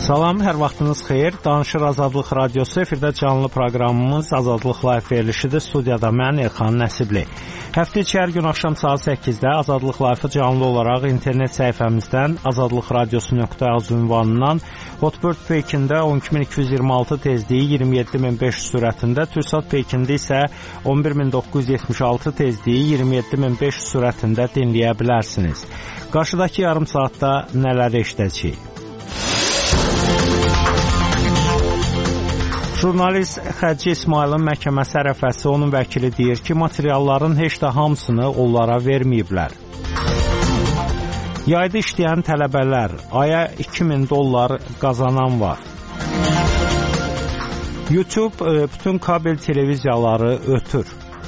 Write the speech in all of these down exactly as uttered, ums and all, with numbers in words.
Salam, hər vaxtınız xeyir. Danışır Azadlıq Radiosu, efirdə canlı proqramımız Azadlıq Live verilişidir. Studiyada mən Elxan Nəsibli. Həftə içi hər gün axşam saat səkkizdə Azadlıq Live-ı canlı olaraq internet səhifəmizdən azadlıqradiosu nöqtə az ünvanından Hotbird Pekində on iki min iki yüz iyirmi altı tezliyi iyirmi yeddi min beş yüz sürətində, Türksat Pekində isə on bir min doqquz yüz yetmiş altı tezliyi iyirmi yeddi min beş yüz sürətində dinləyə bilərsiniz. Qarşıdakı yarım saatda nələr eşidəcəyik? Jurnalist Xədci İsmailin məhkəməsi ərəfəsi onun vəkili deyir ki, materialların heç də hamısını onlara verməyiblər. Yayda işləyən tələbələr, aya iki min dollar qazanan var. YouTube bütün kabel televiziyaları ötür.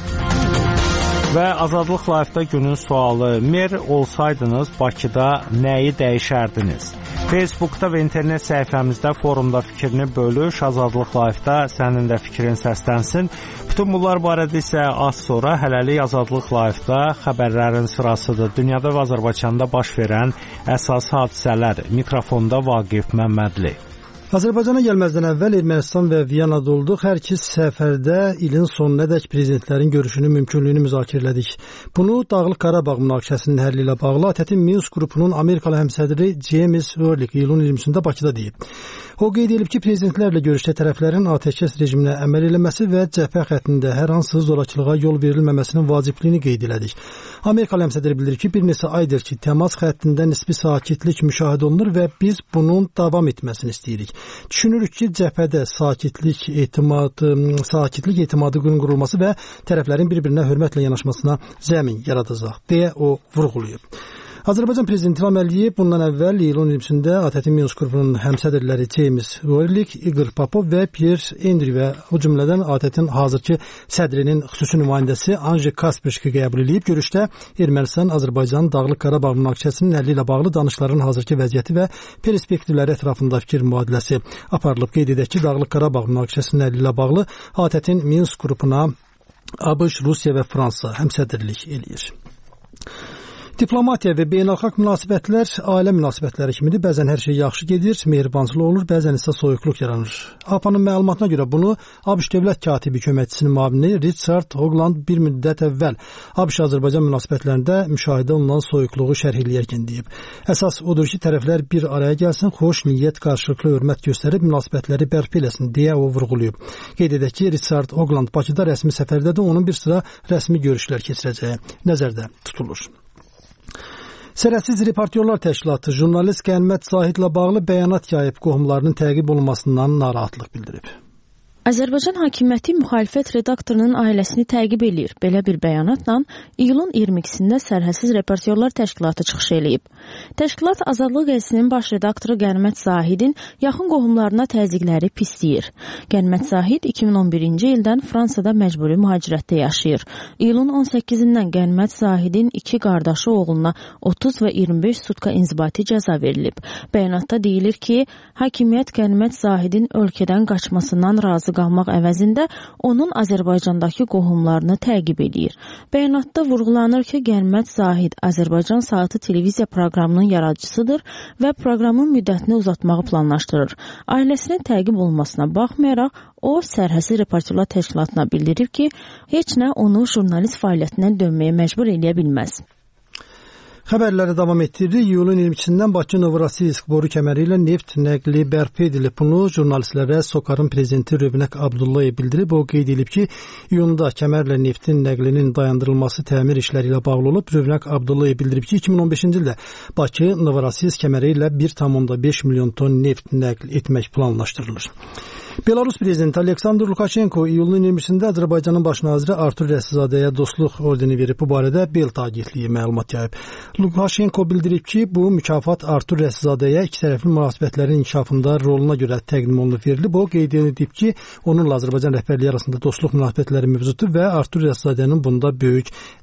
Və Azadlıq Live-da günün sualı, mer olsaydınız Bakıda nəyi dəyişərdiniz? Facebookda və internet səhifəmizdə forumda fikrini bölüş, Azadlıq Live-da sənin də fikrin səslənsin. Bütün bunlar barədə isə az sonra hələlik Azadlıq Live-da xəbərlərin sırasıdır. Dünyada və Azərbaycanda baş verən əsas hadisələr. Mikrofonda Vaqif Məmmədli. Azərbaycana gəlməzdən əvvəl Ermənistan və Viyanada olduq. Hər iki səfərdə ilin sonunadək prezidentlərin görüşünün mümkünlüyünü müzakirə etdik. Bunu Dağlıq Qarabağ münaqişəsinin həlli ilə bağlı ATƏT-in Minsk qrupunun Amerikalı həmsədri James Ehrlich iyulun iyirmisində Bakıda deyib. O qeyd edib ki, prezidentlərlə görüşdə tərəflərin atəşkəs rejiminə əməl eləməsi və cəbhə xəttində hər hansı zorakılığa yol verilməməsinin vacibliyini qeyd elədik. Amerikalı həmsədri bildirir ki, bir neçə aydır ki, təmas xəttində nisbi sakitlik müşahidə olunur və biz bunun davam etməsini istəyirik. Düşünürük ki, cəbhədə sakitlik etimadı, sakitlik etimadı qurulması və tərəflərin bir-birinə hörmətlə yanaşmasına zəmin yaradacaq, deyə o vurğulayıb. Azərbaycan prezidenti İlham Əliyev bundan əvvəl iyulun iyirmisində ATƏT-in Minsk qrupunun həmsədrləri James Ehrlich, Igor Popov və Pierre Endri və o cümlədən ATƏT-in hazırki sədrinin xüsusi nümayəndəsi Anji Kasperski qəbul edib. Görüşdə Ermənistan, Azərbaycan, Dağlıq Qarabağ münaqişəsinin həlli ilə bağlı danışıqların hazırki vəziyyəti və perspektivləri ətrafında fikir mübadiləsi aparılıb. Qeyd edək ki, Dağlıq Qarabağ münaqişəsinin həlli ilə bağlı ATƏT-in Minsk qrupuna ABŞ, Rusiya və Fransa həmsədrlik eləyir. Diplomatiya və beynəlxalq münasibətlər ailə münasibətləri kimidir. Bəzən hər şey yaxşı gedir, mehribançılıq olur, bəzən isə soyuqluq yaranır. A P A-nın məlumatına görə bunu ABŞ dövlət katibi köməkçisinin müavini Richard Hoagland bir müddət əvvəl ABŞ-Azərbaycan münasibətlərində müşahidə olunan soyuqluğu şərh eləyərkən deyib. Əsas odur ki, tərəflər bir araya gəlsin, xoş niyyət, qarşılıqlı hörmət göstərib münasibətləri bərpa eləsin, deyə o vurğulayıb. Qeyd edək ki, Richard Hoagland Bakıda rəsmi səfərdədir, onun bir sıra rəsmi görüşlər keçirəcəyi nəzərdə tutulur. Sərhədsiz Reportyorlar Təşkilatı jurnalist Qənimət Zahidlə bağlı bəyanat yayıb, qohumlarının təqib olunmasından narahatlıq bildirib. Azərbaycan hakimiyyəti müxalifət redaktorunun ailəsini təqib eləyir. Belə bir bəyanatla iyulun iyirmi ikisində Sərhədsiz Reportyorlar Təşkilatı çıxış eləyib. Təşkilat Azadlıq qəzetinin baş redaktoru Qənimət Zahidin yaxın qohumlarına təzyiqləri pisləyir. Qənimət Zahid iki min on birinci ildən Fransada məcburi mühacirətdə yaşayır. İyulun on səkkizindən Qənimət Zahidin iki qardaşı oğluna otuz və iyirmi beş sutka inzibati cəza verilib. Bəyanatda deyilir ki, hakimiyyət Qənimət Zahidin ölkədən qaçmasından razı qalmaq əvəzində onun Azərbaycandakı qohumlarını təqib edir. Bəyanatda vurğulanır ki, Qənimət Zahid Azərbaycan Saatı televiziya proqramının yaradıcısıdır və proqramın müddətini uzatmağı planlaşdırır. Ailəsinin təqib olmasına baxmayaraq, o Sərhədsiz Reportyorlar Təşkilatına bildirib ki, heç nə onu jurnalist fəaliyyətindən dönməyə məcbur eləyə bilməz. Xəbərləri davam etdiririk. İyulun iyirmi ikisindən Bakı Novorosiysk boru kəməri ilə neft nəqli bərpa edilib. Bunu jurnalistlərə SOCAR-ın prezidenti Rövnəq Abdullayev bildirib. O qeyd edib ki, iyunda kəmərlə neftin nəqlinin dayandırılması təmir işləri ilə bağlı olub. Rövnəq Abdullayev bildirib ki, iki min on beşinci ildə Bakı Novorosiysk kəməri ilə bir tam beş milyon ton neft nəql etmək planlaşdırılır. Belarus prezidenti Aleksandr Lukashenko iyulun iyirmi ikisində Azərbaycanın baş naziri Artur Rəsulzadəyə dostluq ordeni verib. Bu barədə Belta agentliyi məlumat yayıb. Lukashenko bildirib ki, bu mükafat Artur Rəsulzadəyə iki tərəfli münasibətlərin inkişafında roluna görə təqdim olunub verilib. O qeyd edib ki, onunla Azərbaycan rəhbərliyi arasında dostluq münasibətləri mövcuddur və Artur Rəsulzadənin bunda böyük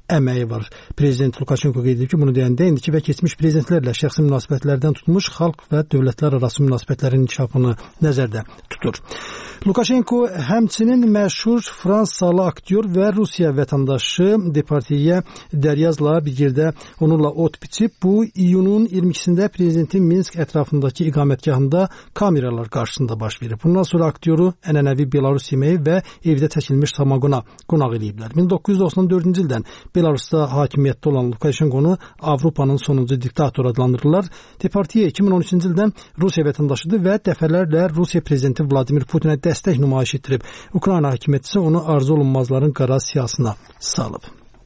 əməyi var. Prezident Lukashenko qeyd edib ki, bunu deyəndə indiki və keçmiş prezidentlərlə şəxsi münasibətlərdən tutmuş xalq və dövlətlər arası münasibətlərin inkişafını nəzərdə tutur. Lukashenko həmçinin məşhur Fransalı aktyor və Rusiya vətəndaşı Depardieu Deryazla bir yerdə onunla ot biçib. Bu iyunun iyirmi ikisində prezidentin Minsk ətrafındakı iqamətgahında kameralar qarşısında baş verir. Bundan sonra aktyoru ənənəvi Belarus yeməyi və evdə çəkilmiş samagona qonaq ediblər. min doqquz yüz doxsan dördüncü ildən Belarusda hakimiyyətdə olan Lukashenkonu Avropanın sonuncu diktator adlandırırlar. Depardieu iki min on üçüncü ildən Rusiya vətəndaşıdır və dəfələrlə Rusiya prezidenti Vladimir Putinə dəstək nümayiş etdirib. Ukrayna hakimiyyəti isə onu arzu olunmazların qara siyasına salıb.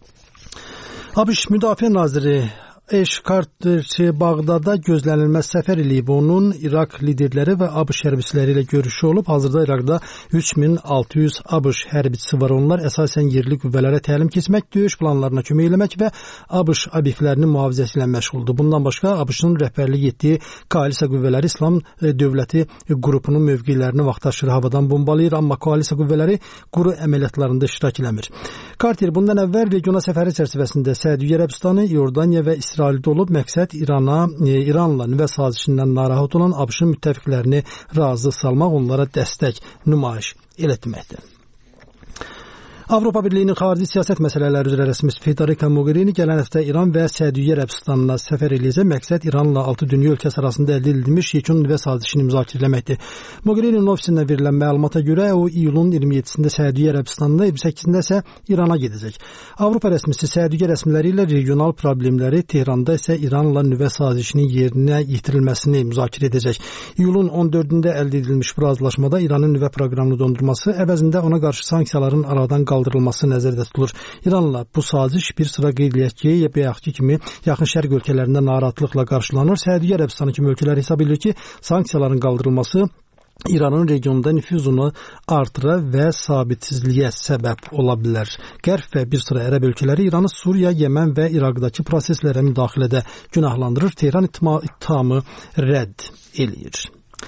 ABŞ Müdafiə Naziri Eş Carter Bağdada gözlənilməz səfər eləyib. Onun İraq liderləri və ABŞ hərbiçiləri ilə görüşü olub. Hazırda İraqda üç min altı yüz ABŞ hərbiçisi var. Onlar əsasən yerli qüvvələrə təlim keçmək, döyüş planlarına kömək eləmək və ABŞ obyektlərinin mühafizəsi ilə məşğuldur. Bundan başqa ABŞ-ın rəhbərlik etdiyi koalisiya qüvvələri İslam dövləti qrupunun mövqelərini vaxtaşırı havadan bombalayır, amma koalisiya qüvvələri quru əməliyyatlarında iştirak eləmir. Carter bundan əvvəl regiona səfəri çərçivəsində Səudiyyə Ərəbistanı, Yordaniya və İsraildə olub. Məqsəd İrana, e, İranla nüvə sazişindən narahat olan ABŞ-ın müttəfiqlərini razı salmaq, onlara dəstək nümayiş etməkdir. Avropa Birliyinin xarici siyasət məsələləri üzrə rəsmisi Federica Mogherini gələn həftə İran və Səudiyyə Ərəbistanına səfər eləyəcək. Məqsəd İranla altı dünya ölkəsi arasında əldə edilmiş yekun nüvə sazişini müzakirə etməkdir. Mogherinin ofisindən verilən məlumata görə o iyulun iyirmi yeddisində Səudiyyə Ərəbistanına, iyirmi səkkizində isə İrana gedəcək. Avropa rəsmisi Səudiyyə rəsmiləri ilə regional problemləri, Tehranda isə İranla nüvə sazişinin yerinə yetirilməsini müzakirə edəcək. İyulun on dördündə əldə edilmiş bu razılaşmada İranın nüvə proqramını dondurması əvəzində ona qarşı sanksiyaların aradan qaldırılması nəzərdə tutulur. İranla bu saziş bir sıra qeyd edək ki, bayaqki kimi yaxın şərq ölkələrində narahatlıqla qarşılanır. Səudiyyə Ərəbistanı kimi ölkələr hesab edir ki, sanksiyaların qaldırılması İranın regionda nüfuzunu artıra və sabitsizliyə səbəb ola bilər. Qərb və bir sıra ərəb ölkələri İranı Suriya, Yəmən və İraqdakı proseslərə müdaxilədə günahlandırır. Tehran ittihamı rədd eləyir.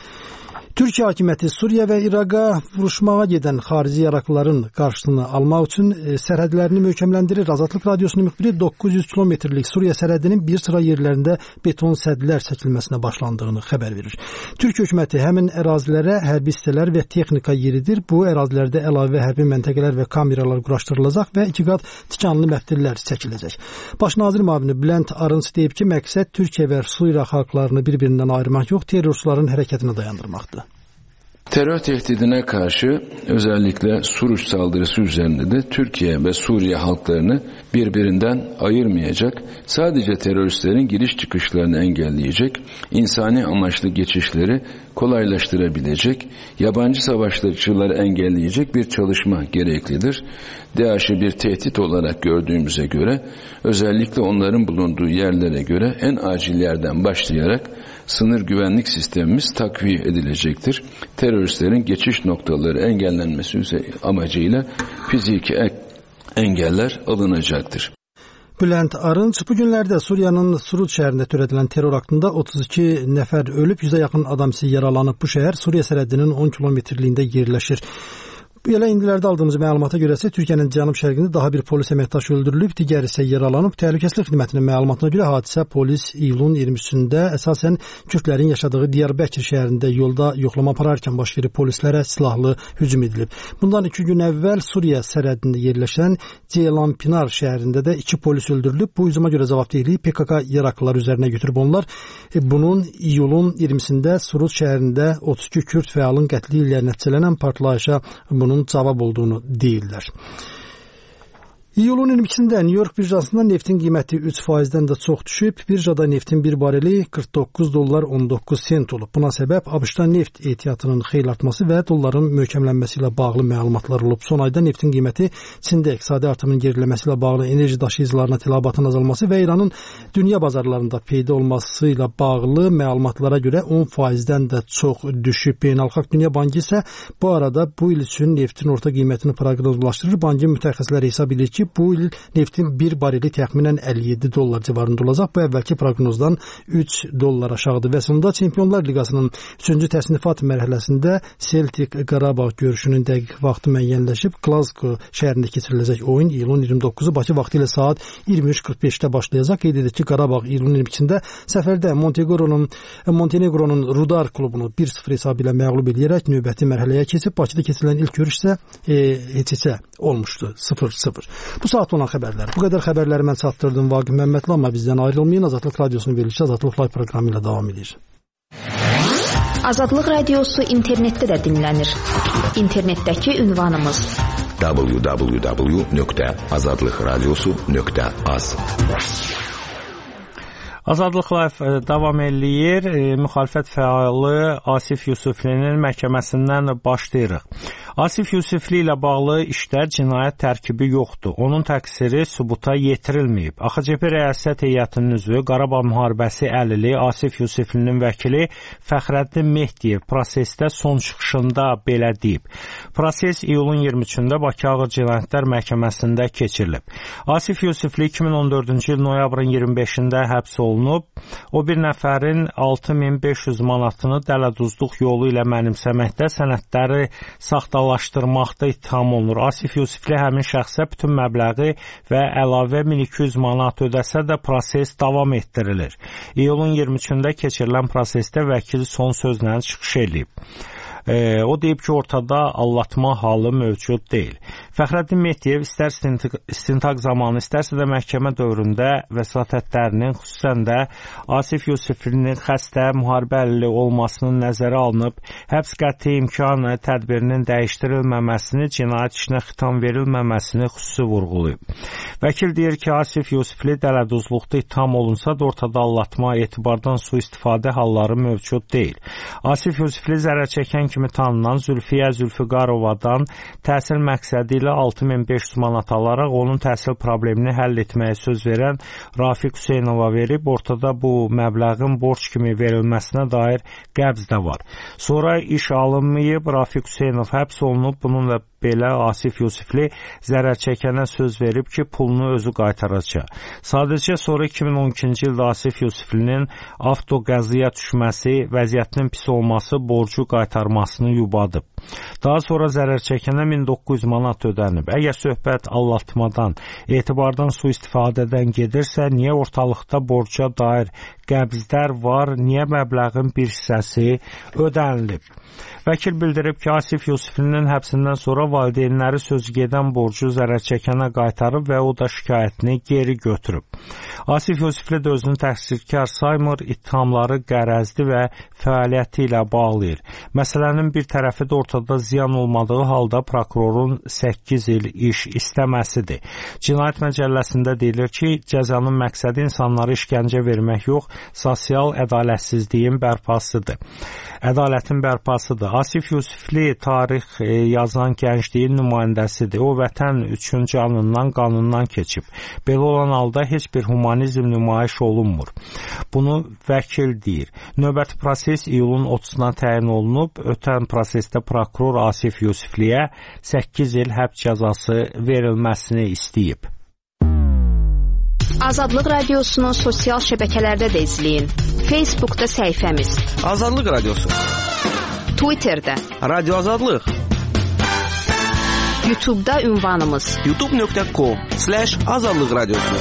Türkiyə hakimiyyəti Suriya və İraqa vuruşmağa gedən xarici yaraqlıların qarşısını almaq üçün sərhədlərini möhkəmləndirir. Azadlıq Radiosunun müxbiri doqquz yüz kilometrlik Suriya sərhədinin bir sıra yerlərində beton sədlər çəkilməsinə başlandığını xəbər verir. Türkiyə hökuməti həmin ərazilərə hərbi hissələr və texnika yeridir. Bu ərazilərdə əlavə hərbi məntəqələr və kameralar quraşdırılacaq və iki qat tikanlı məftillər çəkiləcək. Baş nazir müavini Bülent Arınç deyib ki, məqsəd Türkiyə və Suriya xalqlarını bir-birindən ayırmaq yox, terrorçuların hərəkətini dayandırmaqdır. Terör tehdidine karşı özellikle Suruç saldırısı üzerinde de Türkiye ve Suriye halklarını birbirinden ayırmayacak, sadece teröristlerin giriş çıkışlarını engelleyecek, insani amaçlı geçişleri kolaylaştırabilecek, yabancı savaşçıları engelleyecek bir çalışma gereklidir. DAEŞ'i bir tehdit olarak gördüğümüze göre, özellikle onların bulunduğu yerlere göre en acil yerden başlayarak sınır güvenlik sistemimiz takviye edilecektir. Teröristlerin geçiş noktaları engellenmesi amacıyla fiziki engeller alınacaktır. Bülent Arınç bu günlərdə Suriyanın Suruç şəhərində törədilən terror aktında otuz iki nəfər ölüb, yüzə yaxın adam isə yaralanıb. Bu şəhər Suriya sərhədinin on kilometrliyində yerləşir. Belə indilərdə aldığımız məlumata görə isə Türkiyənin cənub-şərqində daha bir polis əməkdaşı öldürülüb, digəri isə yaralanıb. Təhlükəsizlik xidmətinin məlumatına görə hadisə polis iyulun iyirmi üçündə əsasən Kürdlərin yaşadığı Diyarbəkir şəhərində yolda yoxlama apararkən baş verib, polislərə silahlı hücum edilib. Bundan iki gün əvvəl Suriya sərhədində yerləşən Ceylanpinar şəhərində də iki polis öldürülüb. Bu hücuma görə cavabdehliyi P K K yaraqlılar üzərinə götürüb onlar. E, bunun iyulun iyirmisində Suruç şəhərində otuz iki Kürd fəalın qətli ilə nəticələnən partlayışa bunun cavab olduğunu deyirlər. İyulun iyirmi ikisində New York birjasında neftin qiyməti üç faizdən də çox düşüb. Birjada neftin bir bareli qırx doqquz dollar on doqquz sent olub. Buna səbəb ABŞ-da neft ehtiyatının xeyli artması və dolların möhkəmlənməsi ilə bağlı məlumatlar olub. Son ayda neftin qiyməti Çində iqtisadi artımın geriləməsi ilə bağlı enerji daşıyıcılarına tələbatın azalması və İranın dünya bazarlarında peyda olması ilə bağlı məlumatlara görə on faizdən də çox düşüb. Beynəlxalq Dünya Bankı isə bu arada bu il üçün neftin orta qiymətini proqnozlaşdırır. Bankın mütəxəssisləri hesab edir ki, ki, bu il neftin bir bareli təxminən əlli yeddi dollar civarında olacaq. Bu əvvəlki proqnozdan üç dollar aşağıdır. Və sonunda Çempionlar Liqasının üçüncü təsnifat mərhələsində Celtic Qarabağ görüşünün dəqiq vaxtı müəyyənləşib. Glasgow şəhərində keçiriləcək oyun iyulun iyirmi doqquzu Bakı vaxtı ilə saat iyirmi üç qırx beşdə başlayacaq. Qeyd edək ki, Qarabağ iyulun iyirmi ikisində səfərdə Montenegronun Montenegronun Rudar klubunu bir sıfır hesabı ilə məğlub edərək növbəti mərhələyə keçib. Bakıda keçirilən ilk görüş isə e, heç-heçə olmuşdu. sıfır sıfır. Bu saat olan xəbərlər. Bu qədər xəbərləri mən çatdırdım. Vaqif Məmmədli, amma bizdən ayrılmayın. Azadlıq Radiosunun verilişi Azadlıq Live proqramı ilə davam edir. Azadlıq Radiosu internetdə də dinlənir. İnternetdəki ünvanımız w w w nöqtə azadlıq radiosu nöqtə az. Azadlıq Live davam eləyir. E, müxalifət fəalı Asif Yusiflinin məhkəməsindən başlayırıq. Asif Yusifli ilə bağlı işdə cinayət tərkibi yoxdur. Onun təqsiri sübuta yetirilməyib. A X C P Rəyasət Heyətinin üzvü Qarabağ müharibəsi əlili Asif Yusiflinin vəkili Fəxrəddin Mehdiyev prosesdə son çıxışında belə deyib. Proses iyulun iyirmi üçündə Bakı Ağır Cinayətlər Məhkəməsində keçirilib. Asif Yusifli iki min on dördüncü il noyabrın iyirmi beşində həbs olunub. O bir nəfərin altı min beş yüz manatını dələduzluq yolu ilə mənimsəməkdə, sənədləri saxtalaşdırmaqda ittiham olunur. Asif Yusifli həmin şəxsə bütün məbləği və əlavə min iki yüz manat ödəsə də proses davam etdirilir. İyulun iyirmi üçündə keçirilən prosesdə vəkil son sözlə çıxış edib. E, o deyib ki, ortada allatma halı mövcud deyil. Fəxrəddin Mehdiyev istər istintaq zamanı, istərsə də məhkəmə dövründə vəsatətlərinin, xüsusən də Asif Yusiflinin xəstə, müharibə əlili olmasının nəzərə alınıb, həbs qəti imkan tədbirinin dəyişdirilməməsini, cinayət işinə xitam verilməməsini xüsusi vurğulayıb. Vəkil deyir ki, Asif Yusifli dələduzluqda ittiham olunsa da ortada allatma, etibardan sui-istifadə halları mövcud deyil. Asif Yusifli zərər çəkən kimi tanınan Zülfiyə Zülfüqarovadan təhsil məqsədi ilə altı min beş yüz manat alaraq onun təhsil problemini həll etməyə söz verən Rafiq Hüseynova verib, ortada bu məbləğin borc kimi verilməsinə dair qəbz də var. Sonra iş alınmayıb, Rafiq Hüseynov həbs olunub, bununla belə Asif Yusifli zərər çəkənə söz verib ki, pulunu özü qaytaracaq. Sadəcə sonra iki min on ikinci ildə Asif Yusiflinin avtoqəziyə düşməsi, vəziyyətinin pis olması, borcu qaytarmasını yubadıb. Daha sonra zərər çəkənə min doqquz yüz manat ödənib. Əgər söhbət allatmadan, etibardan sui-istifadədən gedirsə, niyə ortalıqda borca dair qəbzlər var, niyə məbləğin bir hissəsi ödənilib? Vəkil bildirib ki, Asif Yusiflinin həbsindən sonra valideynləri sözü gedən borcu zərər çəkənə qaytarıb və o da şikayətini geri götürüb. Asif Yusifli də özünü təqsirkar saymır, ittihamları qərəzli və fəaliyyəti ilə bağlayır. Məsələnin bir tərəfi də ortada ziyan olmadığı halda prokurorun səkkiz il iş istəməsidir. Cinayət Məcəlləsində deyilir ki, cəzanın məqsədi insanlara işgəncə vermək yox, sosial ədalətsizliyin bərpasıdır. Ədalətin bərpasıdır. Asif Yusifli tarix e, yazan gəncliyin nümayəndəsidir. O vətən üçün canından, qanından keçib. Belə olan halda heç bir humanizm nümayiş olunmur. Bunu vəkil deyir. Növbəti proses iyulun otuzuna təyin olunub. Ötən prosesdə prokuror Asif Yusifliyə səkkiz il həbs cəzası verilməsini istəyib. Azadlıq Radiosunu sosial şəbəkələrdə də izləyin. Facebookda səhifəmiz Azadlıq Radiosu, Twitterdə Radio Azadlıq, YouTube'da ünvanımız youtube nöqtə com slash azadlıq radiosu.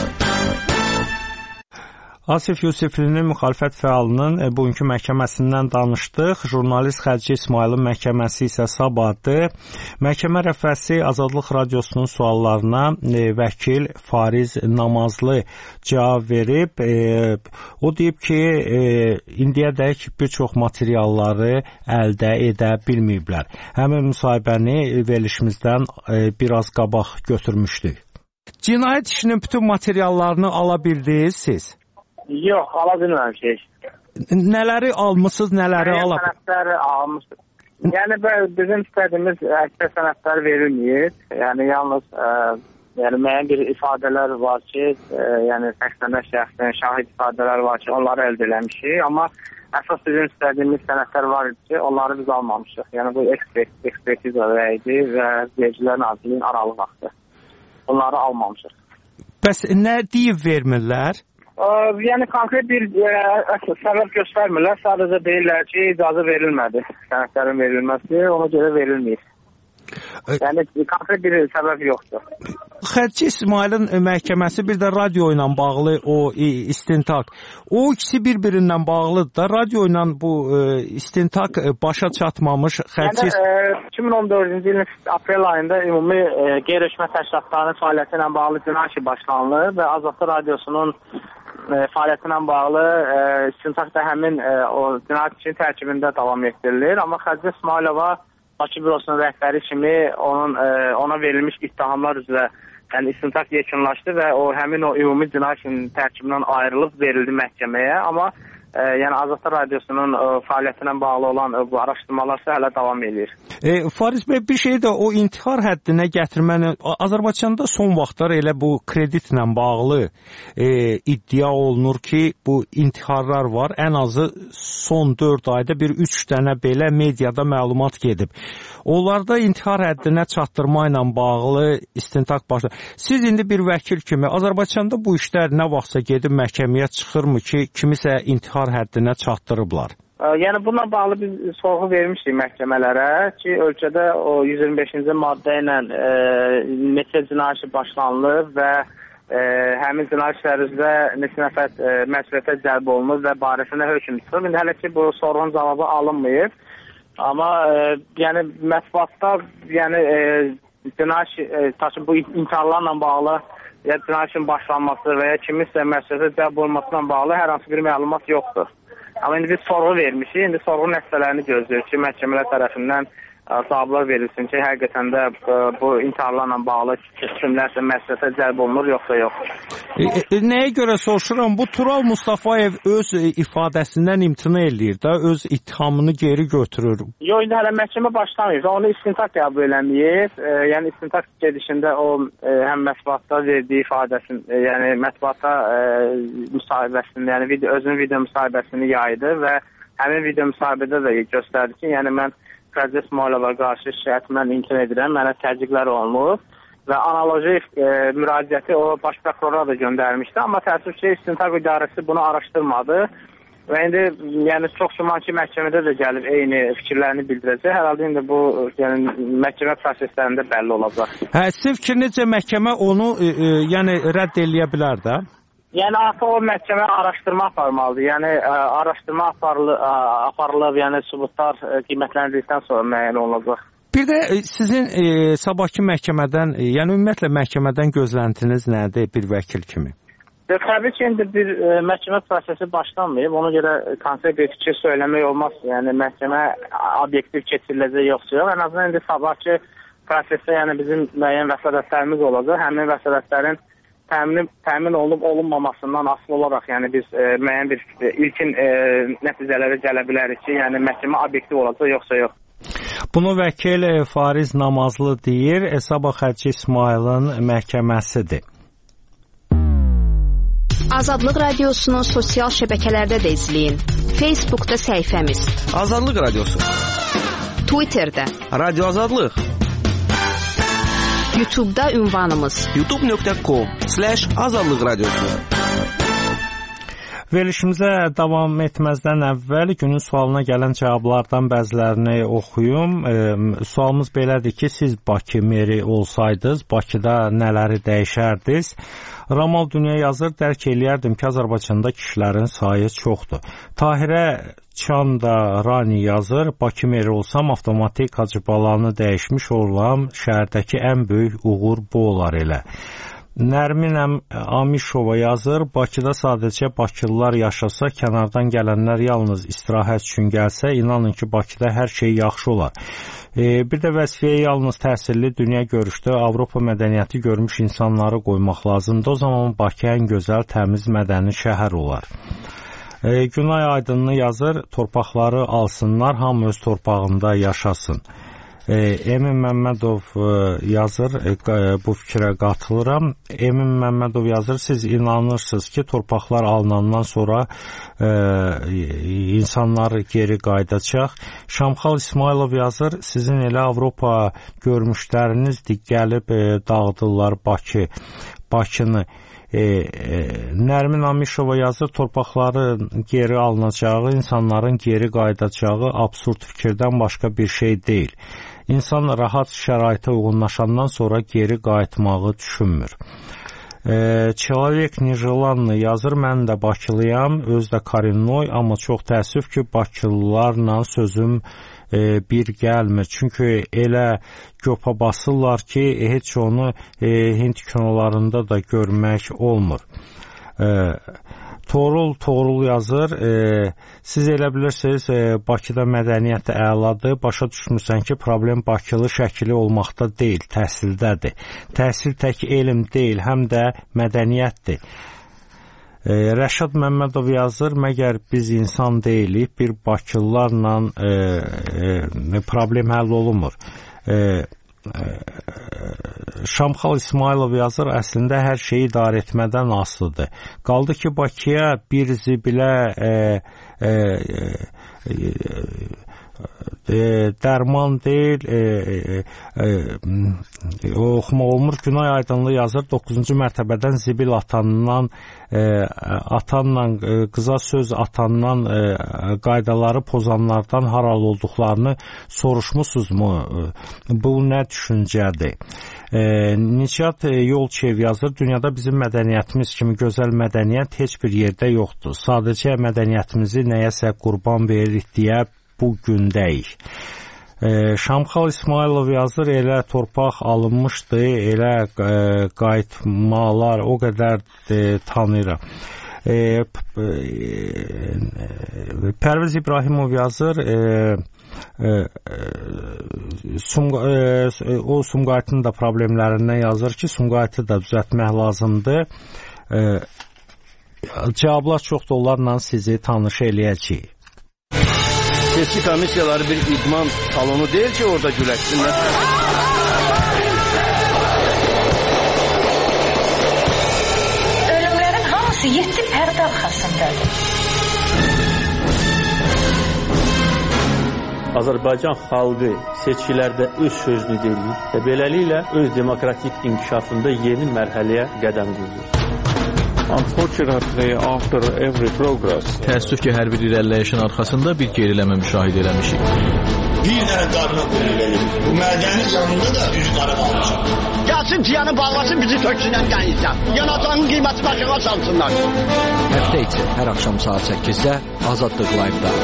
Asif Yusiflinin müxalifət fəalının e, bugünkü məhkəməsindən danışdıq. Jurnalist Xədicə İsmayılın məhkəməsi isə sabahdır. Məhkəmə rəfəsi Azadlıq Radiosunun suallarına e, vəkil Fariz Namazlı cavab verib. E, o deyib ki, e, indiyədək bir çox materialları əldə edə bilməyiblər. Həmin müsahibəni verilişimizdən e, biraz qabaq götürmüşdük. Cinayət işinin bütün materiallarını ala bildiniz siz? Yox, ala bilməmişik. Nələri almışsınız, nələri ala bilmişsiniz? Sənədləri almışıq. Yəni bizim istədiyimiz əksər sənədlər verilmir. Yəni yalnız ə, yəni müəyyən bir ifadələr var ki, ə, yəni səksənə şəxsin şahid ifadələr var ki, onları əldə eləmişik. Amma əsas bizim istədiyimiz sənədlər var idi ki, onları biz almamışıq. Yəni bu ekspert, ekspertiza idi və Vergilər Nazirliyinin aralı vaxtı. bunları almamışıq. Bəs nə deyib vermirlər? Ə, yəni konkret bir ə, səbəb göstərmirlər. Sadəcə deyirlər ki, icazə verilmədi. Sənədlərin verilməsi, ona görə verilməyir. Yəni konkret bir səbəb yoxdur. Xərci İsmailin məhkəməsi bir də radio ilə bağlı o istintaq. O ikisi bir-birindən bağlıdır da. Radio ilə bu istintaq başa çatmamış Xərci. Yəni iki min on dördüncü ilin aprel ayında ümumi qeyri-hökumət təşkilatlarının fəaliyyəti ilə bağlı cinayət işi başlanılır və Azadlıq Radiosunun fəaliyyəti ilə bağlı e, istintaq da həmin e, o cinayət işinin tərkibində davam etdirilir. Amma Xədicə İsmailova Bakı bürosunun rəhbəri kimi onun e, ona verilmiş ittihamlar üzrə yəni istintaq yekunlaşdı və o həmin o ümumi cinayət işinin tərkibindən ayrılıb verildi məhkəməyə. Amma e, yəni Azadlıq Radiosunun e, fəaliyyəti ilə bağlı olan e, bu araşdırmalar isə hələ davam edir. E, Fariz bəy, bir şey də o intihar həddinə gətirməni Azərbaycanda son vaxtlar elə bu kreditlə bağlı e, iddia olunur ki, bu intiharlar var. Ən azı son dörd ayda bir üç dənə belə mediada məlumat gedib. Onlarda intihar həddinə çatdırma ilə bağlı istintaq başlanır. Siz indi bir vəkil kimi Azərbaycanda bu işlər nə vaxtsa gedib məhkəməyə çıxırmı ki, kimisə intihar həddinə çatdırıblar? Yəni bununla bağlı biz sorğu vermişdik məhkəmələrə ki, ölkədə o yüz iyirmi beşinci maddə ilə e, neçə cinayət işi başlanılır və e, həmin cinayət işləri üzrə neçə nəfər e, məsuliyyətə cəlb olunur və barəsində hökm çıxır. İndi hələ ki bu sorğunun cavabı alınmayıb. Amma e, yəni mətbuatda yəni e, cinayət e, bu intiharlarla bağlı ya cinayət işinin başlanması və ya kiminsə məsuliyyətə cəlb olunmasına bağlı hər hansı bir məlumat yoxdur. Amma indi biz sorğu vermişik, indi sorğu nəticələrini gözləyirik ki, məhkəmələr tərəfindən cavablar verilsin ki, həqiqətən də bu intiharlarla bağlı kimlərsə məsuliyyətə cəlb olunur, yoxsa yox. E, e, nəyə görə soruşuram? Bu Tural Mustafayev öz ifadəsindən imtina eləyir də, öz ittihamını geri götürür. Yox, indi hələ məhkəmə başlamayıb, onu istintaq qəbul eləməyib. E, yəni istintaq gedişində o e, həm mətbuatda verdiyi ifadəsini, e, yəni mətbuatda e, müsahibəsini, yəni video, özünün video müsahibəsini yaydı və həmin video müsahibədə də göstərdi ki, yəni mən Xədicə İsmailova qarşı şikayətimdən imtina edirəm, mənə təzyiqlər olunur və analoji e, müraciəti o baş prokurora da göndərmişdi, amma təəssüf ki, istintaq idarəsi bunu araşdırmadı və indi yəni çox güman ki, məhkəmədə də gəlib eyni fikirlərini bildirəcək. Hər halda indi bu yəni məhkəmə proseslərində bəlli olacaq. Hə, sizin fikrinizcə məhkəmə onu e, e, yəni rədd eləyə bilər də? Yəni artıq o məhkəmə araşdırma aparmalıdır. Yəni ə, araşdırma aparılıb, aparılıb, yəni sübutlar ə, qiymətləndirdikdən sonra müəyyən olunacaq. Bir də e, sizin e, sabahki məhkəmədən, e, yəni ümumiyyətlə məhkəmədən gözləntiniz nədir bir vəkil kimi? Təbii ki, indi bir ə, məhkəmə prosesi başlanmayıb. Ona görə konkret bir fikir söyləmək olmaz. Yəni məhkəmə obyektiv keçiriləcək yoxsa yox. Ən azından indi sabahki prosesdə yəni bizim müəyyən vəsatətlərimiz olacaq. Həmin vəsatətlərin Təmin, təmin olunub olunmamasından asılı olaraq yəni biz e, müəyyən bir e, ilkin e, nəticələrə gələ bilərik ki, yəni məhkəmə obyektiv olacaq yoxsa yox. Bunu vəkil Fariz Namazlı deyir, Sabah Xədicə İsmailin məhkəməsidir. Azadlıq Radiosunu sosial şəbəkələrdə də izləyin. Facebookda səhifəmiz Azadlıq Radiosu, Twitterdə Radio Azadlıq, YouTube'da ünvanımız youtube nöqtə com slash azadlıq radiosu. Verilişimizə davam etməzdən əvvəl günün sualına gələn cavablardan bəzilərini oxuyum. E, sualımız belədir ki, siz Bakı meri olsaydınız, Bakıda nələri dəyişərdiniz? Ramal Dünya yazır, dərk eləyərdim ki, Azərbaycanda kişilərin sayı çoxdur. Tahirə Çanda Rani yazır, Bakı meri olsam avtomatik Hacıbalanı dəyişmiş olam, şəhərdəki ən böyük uğur bu olar elə. Nərmin Amişova yazır, Bakıda sadəcə bakılılar yaşasa, kənardan gələnlər yalnız istirahət üçün gəlsə, inanın ki, Bakıda hər şey yaxşı olar. E, bir də vəzifəyə yalnız təhsilli, dünya görüşdə Avropa mədəniyyəti görmüş insanları qoymaq lazımdır. O zaman Bakı ən gözəl, təmiz, mədəni şəhər olar. E, Günay Aydınlı yazır, torpaqları alsınlar, hamı öz torpağında yaşasın. Emin Məmmədov yazır, bu fikrə qatılıram. Emin Məmmədov yazır, siz inanırsınız ki, torpaqlar alınandan sonra e, insanlar geri qayıdacaq. Şamxal İsmailov yazır, sizin elə Avropa görmüşlərinizdir, gəlib e, dağıdırlar Bakı, Bakını. E, e, Nərmin Amişova yazır, torpaqların geri alınacağı, insanların geri qayıdacağı absurd fikirdən başqa bir şey deyil. İnsan rahat şəraitə uyğunlaşandan sonra geri qayıtmağı düşünmür. E, Человек Nijelanlı yazır, mən də Bakılıyam, özdə Karinnoy, amma çox təəssüf ki, Bakılılarla sözüm e, bir gəlmir. Çünki elə göpa basırlar ki, heç onu e, Hind kinolarında da görmək olmur. E, Torul Torul yazır, e, siz elə bilirsiniz, e, Bakıda mədəniyyət əladır, başa düşmürsən ki, problem Bakılı şəkili olmaqda deyil, təhsildədir. Təhsil tək elm deyil, həm də mədəniyyətdir. E, Rəşad Məmmədov yazır, məgər biz insan deyilik, bir Bakılılarla e, e, problem həll olunmur. E, e, Şamxal İsmailov yazır, əslində hər şeyi idarə etmədən asılıdır. Qaldı ki, Bakıya bir zibilə e, e, e, e, dərman deyil, e, e, e, oxumaq olmur. Günay Aydınlı yazır, doqquzuncu mərtəbədən zibil atandan, e, atanla, e, qıza söz atandan, e, qaydaları pozanlardan haral olduqlarını soruşmusunuzmu? Bu nə düşüncədir? E, Nicat Yolçev yazır, dünyada bizim mədəniyyətimiz kimi gözəl mədəniyyət heç bir yerdə yoxdur. Sadəcə mədəniyyətimizi nəyəsə qurban veririk deyə bu gündəyik. E, Şamxal İsmailov yazır, elə torpaq alınmışdı, elə e, qayıtmalar o qədər e, tanıyıram. E, e, Pərviz İbrahimov yazır, e, e, Sumqa, e, o Sumqayıtın da problemlərindən yazır ki, Sumqayıtı da düzəltmək lazımdır. E, cavablar çoxdur, onlarla sizi tanış eləyəcəyik. Seçki komissiyaları bir idman salonu deyil ki, orada güləşsinlər. Ölümlərin hamısı yeddi pərdə arxasındadır. Azərbaycan xalqı seçkilərdə öz sözünü deyir və beləliklə öz demokratik inkişafında yeni mərhələyə qədəm qoyur. Unfortunately, after every progress, təəssüf ki, hər bir irəliləyişin arxasında bir geriləmə müşahidə eləmişik. Bir dənə qarına qoyun verir. Bu mədəni canında da üz qarı qalmışıq. Gəlsin tiyanı bağlasın, bizi töksünən qənizdən. Yanacağın qiyməti başına salsınlar. Həftə içi hər axşam saat səkkizdə Azadlıq Live-da.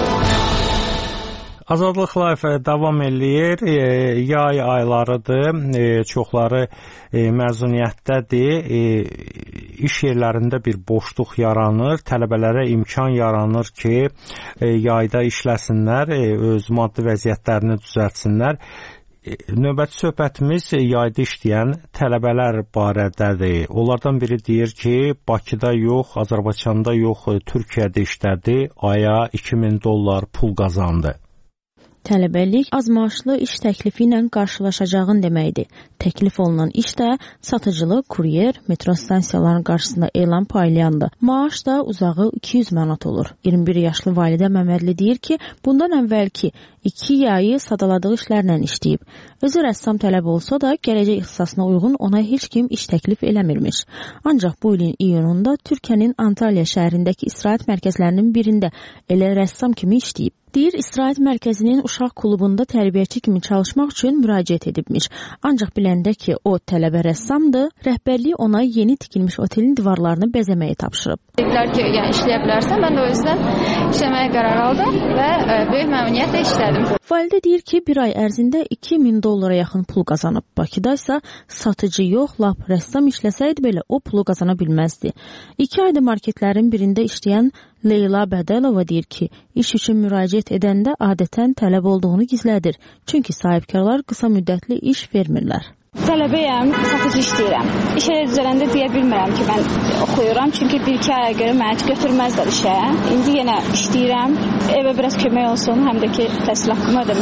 Azadlıq Live davam eləyir. E, yay aylarıdır. E, çoxları e, məzuniyyətdədir. E, iş yerlərində bir boşluq yaranır. Tələbələrə imkan yaranır ki, e, yayda işləsinlər, e, öz maddi vəziyyətlərini düzəltsinlər. E, növbəti söhbətimiz yayda işləyən tələbələr barədədir. Onlardan biri deyir ki, Bakıda yox, Azərbaycanda yox, Türkiyədə işlədi, aya iki min dollar pul qazandı. Tələbəlik az maaşlı iş təklifi ilə qarşılaşacağın deməkdir. Təklif olunan iş də satıcılıq, kuryer, metro stansiyalarının qarşısında elan paylayandır. Maaş da uzağı iki yüz manat olur. iyirmi bir yaşlı Validə Məmmədli deyir ki, bundan əvvəlki iki yayı sadaladığı işlərlə işləyib. Özü rəssam tələb olsa da gələcək ixtisasına uyğun ona heç kim iş təklif eləmirmiş. Ancaq bu ilin iyununda Türkiyənin Antalya şəhərindəki istirahət mərkəzlərinin birində elə rəssam kimi işləyib. Deyir, istirahət mərkəzinin uşaq klubunda tərbiyəçi kimi çalışmaq üçün müraciət edibmiş. Ancaq biləndə ki, o tələbə rəssamdır, rəhbərlik ona yeni tikilmiş otelin divarlarını bəzəməyi tapşırıb. Dedilər ki, yəni işləyə bilərsən, mən də o yüzdən işləməyə qərar aldım və e, böyük məmnuniyyətlə işlədim. Validə deyir ki, bir ay ərzində iki min dollara yaxın pul qazanıb. Bakıda isə satıcı yox, lap rəssam işləsəydi belə o pulu qazana bilməzdi. İki ayda marketlərin birində işləyən Leyla Bədəlova deyir ki, iş üçün müraciət edəndə adətən tələb olduğunu gizlədir. Çünki sahibkarlar qısa müddətli iş vermirlər. Tələbəyəm, satıcı işləyirəm. İş elə düzələndə deyə bilmirəm ki, mən oxuyuram. Çünki bir-iki aya görə məni götürməzlər işə. İndi yenə işləyirəm. Evə biraz kömək olsun, həm də ki, təhsil haqqımı ödəmək üçün.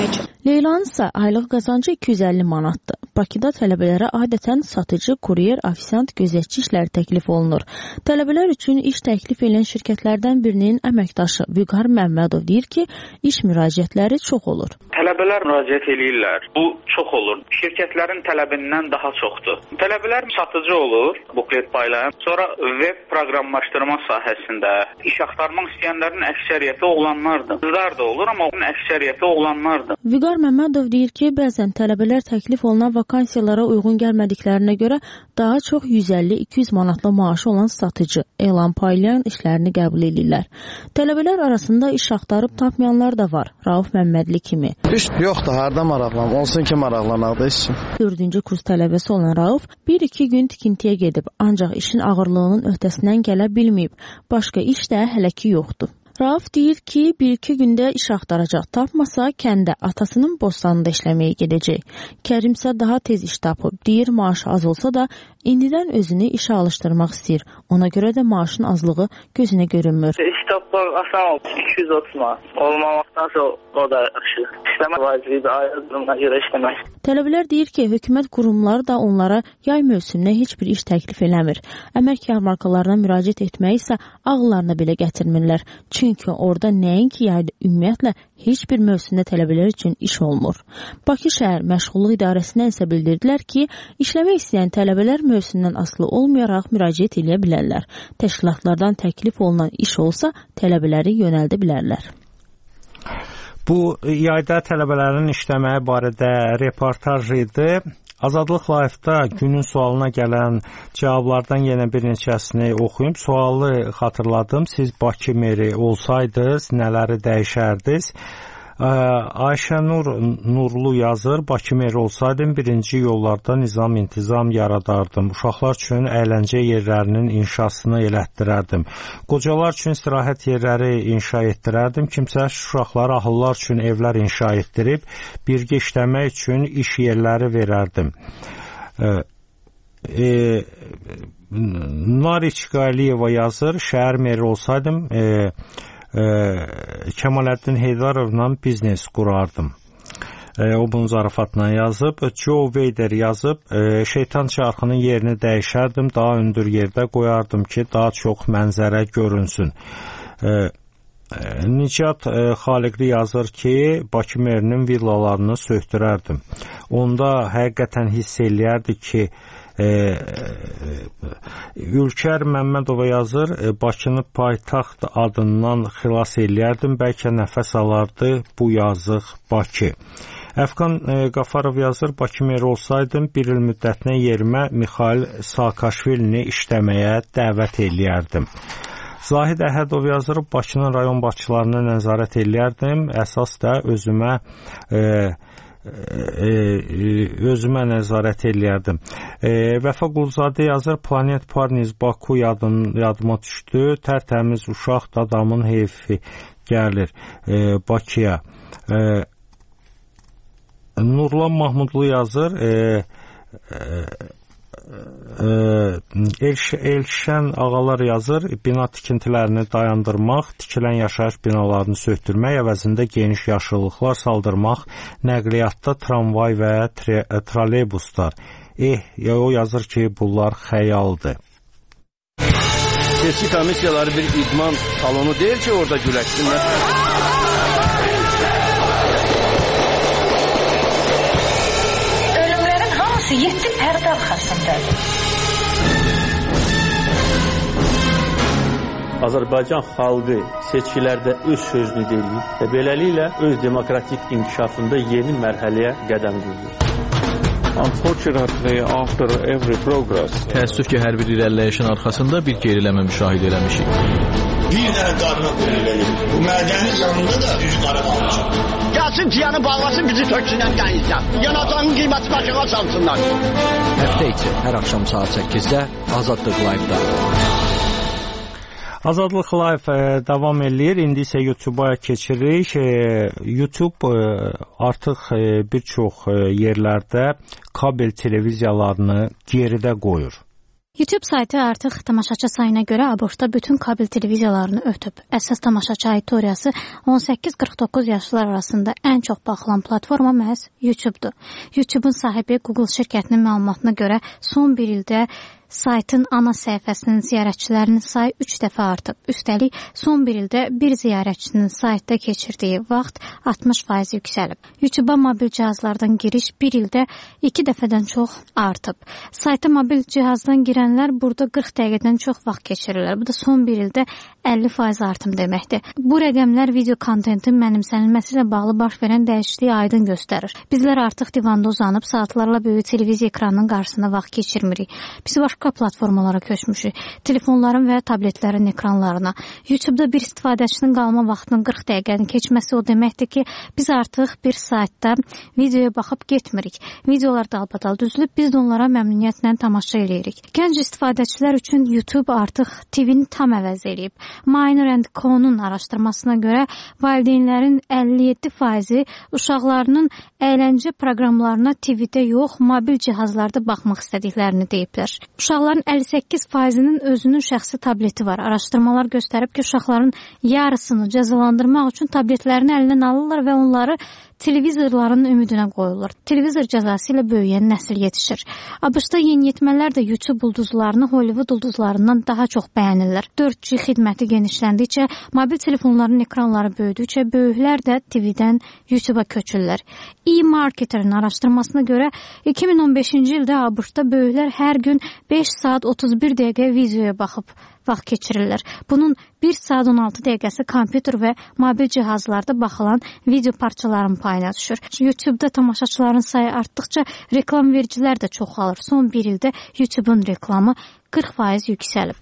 Leylanın isə aylıq qazancı iki yüz əlli manatdır. Bakıda tələbələrə adətən satıcı, kuryer, ofisiant, gözətçi işləri təklif olunur. Tələbələr üçün iş təklif edən şirkətlərdən birinin əməkdaşı Vüqar Məmmədov deyir ki, iş müraciətləri çox olur. Tələbələr müraciət edirlər. Bu çox olur. Şirkətlərin tələbindən daha çoxdur. Tələbələr satıcı olur, buklet paylayan. Sonra web proqramlaşdırma sahəsində iş axtarmaq istəyənlərin əksəriyyəti oğlanlardır. Qızlar da olur, amma onun əksəriyyəti oğlanlardır. Vüqar Məmmədov deyir ki, bəzən tələbələr təklif olunan vakansiyalara uyğun gəlmədiklərinə görə daha çox yüz əlli iki yüz manatlı maaşı olan satıcı, elan paylayan işlərini qəbul edirlər. Tələbələr arasında iş axtarıb tapmayanlar da var. Rauf Məmmədli kimi. İş yoxdur, harda maraqlan, olsun ki maraqlanaq da iş. dördüncü kurs tələbəsi olan Rauf bir iki gün tikintiyə gedib, ancaq işin ağırlığının öhdəsindən gələ bilməyib. Başqa iş də hələ ki yoxdur. Rauf deyir ki, bir iki gündə iş axtaracaq, tapmasa kəndə atasının bostanında işləməyə gedəcək. Kərim isə daha tez iş tapıb, deyir maaşı az olsa da indidən özünü işə alışdırmaq istəyir. Ona görə də maaşın azlığı gözünə görünmür. İş tapmaq asan oldu, iki yüz otuz manat. Olmamaktansa o da yaxşı. İşləmək vacibdir, ayrı durumuna görə işləmək. Tələbələr deyir ki, hökumət qurumları da onlara yay mövsümünə heç bir iş təklif eləmir. Əmək yarmarkalarına müraciət etməyi isə ağıllarına belə gətirmirlər. Çünki orada nəinki yayda ümumiyyətlə heç bir mövsümdə tələbələr üçün iş olmur. Bakı şəhər məşğulluq idarəsindən isə bildirdilər ki, işləmək istəyən tələbələr mövsümdən asılı olmayaraq müraciət edə bilərlər. Təşkilatlardan təklif olunan iş olsa, tələbələri yönəldə bilərlər. Bu yayda tələbələrin işləməyi barədə reportaj idi. Azadlıq Live-da günün sualına gələn cavablardan yenə bir neçəsini oxuyum. Sualı xatırladım. Siz Bakı meri olsaydınız, nələri dəyişərdiniz? Ayşənur Nurlu yazır, Bakı meri olsaydım birinci yollarda nizam-intizam yaradardım. Uşaqlar üçün əyləncə yerlərinin inşasını elətdirərdim. Qocalar üçün istirahət yerləri inşa etdirərdim. Kimsə uşaqlara, ahıllar üçün evlər inşa etdirib, birgə işləmək üçün iş yerləri verərdim. E, e, Nariç Qaliyeva yazır, şəhər meri olsaydım, e, E, Kəmaləddin Heydarovla biznes qurardım. E, o bunu zarafatla yazıb. Joe Vader yazıb, e, şeytan çarxının yerini dəyişərdim, daha hündür yerdə qoyardım ki, daha çox mənzərə görünsün. E, e, Nicat e, Xaliqli yazır ki, Bakı merinin villalarını söhtürərdim. Onda həqiqətən hiss eləyərdi ki, E, Ülkər Məmmədova yazır, e, Bakını paytaxt adından xilas eləyərdim, bəlkə nəfəs alardı bu yazıq Bakı. Əfqan e, Qafarov yazır, Bakı meri olsaydım bir il müddətinə yerimə Mixail Saakashvilini işləməyə dəvət eləyərdim. Zahid Əhədov yazır, Bakının rayon başçılarına nəzarət eləyərdim, əsas da özümə e, E, özümə nəzarət eləyərdim. E, Vəfa Quluzadə yazır, Planet Parniz Baku yadım, yadıma düşdü. Tərtəmiz uşaq da adamın heyfi gəlir e, Bakıya. E, Nurlan Mahmudlu yazır, e, e, Elş, Elşən ağalar yazır, bina tikintilərini dayandırmaq, tikilən yaşayış binalarını söhtürmək, əvəzində geniş yaşıllıqlar saldırmaq, nəqliyyatda tramvay və tre, trolleybuslar. Eh, ya o yazır ki, bunlar xəyaldır. Seçki komissiyaları bir idman salonu deyil ki, orada güləşsinlər. Ölümlərin hamısı yeddi pərdə arxasındadır. Azərbaycan xalqı seçkilərdə öz sözünü deyir və beləliklə öz demokratik inkişafında yeni mərhələyə qədəm qoyur. Unfortunately, after every progress, təəssüf ki, hər bir irəliləyişin arxasında bir geriləmə müşahidə eləmişik. Bir dənə qarına qoyulur. Bu mədəni canında da üç qarı qalmışıq. Gəlsin tiyanı bağlasın, bizi töksünən dənizdən. Yanacağın qiyməti başına salsınlar. Həftə içi hər axşam saat səkkizdə Azadlıq Live-da. Azadlıq Live e, davam eləyir. İndi isə YouTube-a keçirik. E, YouTube e, artıq e, bir çox e, yerlərdə kabel televiziyalarını geridə qoyur. YouTube saytı artıq tamaşaçı sayına görə ABŞ-da bütün kabel televiziyalarını ötüb. Əsas tamaşaçı auditoriyası on səkkiz qırx doqquz yaşlılar arasında ən çox baxılan platforma məhz YouTube-dur. YouTube-un sahibi Google şirkətinin məlumatına görə son bir ildə saytın ana səhifəsinin ziyarətçilərinin sayı üç dəfə artıb. Üstəlik, son bir ildə bir ziyarətçinin saytda keçirdiyi vaxt altmış faiz yüksəlib. YouTube-a mobil cihazlardan giriş bir ildə iki dəfədən çox artıb. Sayta mobil cihazdan girənlər burada qırx dəqiqədən çox vaxt keçirirlər. Bu da son bir ildə əlli faiz artım deməkdir. Bu rəqəmlər video kontentin mənimsənilməsi ilə bağlı baş verən dəyişikliyi aydın göstərir. Bizlər artıq divanda uzanıb saatlarla böyük televiziya ekranının qarşısında vaxt keçirmirik. Biz başqa platformalara köçmüşük. Telefonların və tabletlərin ekranlarına. YouTube-da bir istifadəçinin qalma vaxtının qırx dəqiqənin keçməsi o deməkdir ki, biz artıq bir saytda videoya baxıb getmirik. Videolar dalbadal düzülüb, biz də onlara məmnuniyyətlə tamaşa edirik. Gənc istifadəçilər üçün YouTube artıq T V-ni tam əvəz edib. Minor and Co-nun araşdırmasına görə valideynlərin əlli yeddi faizi uşaqlarının əyləncə proqramlarına T V-də yox, mobil cihazlarda baxmaq istədiklərini deyiblər. Uşaqların əlli səkkiz faizinin özünün şəxsi tableti var. Araşdırmalar göstərib ki, uşaqların yarısını cəzalandırmaq üçün tabletlərini əlindən alırlar və onları televizorların ümidinə qoyulur. Televizor cəzası ilə böyüyən nəsil yetişir. ABŞ-da yeniyetmələr də YouTube ulduzlarını Hollywood ulduzlarından daha çox bəyənirlər. dörd G xidməti genişləndikcə, mobil telefonların ekranları böyüdükcə, böyüklər də T V-dən YouTube-a köçürlər. E-Marketer'ın araşdırmasına görə iki min on beşinci ildə ABŞ-da böyüklər hər gün beş saat otuz bir dəqiqə videoya baxıb vaxt keçirirlər. Bunun bir saat on altı dəqiqəsi kompüter və mobil cihazlarda baxılan video parçaların payına düşür. YouTube-da tamaşaçıların sayı artdıqca reklam vericilər də çoxalır. Son bir ildə YouTube-un reklamı qırx faiz yüksəlib.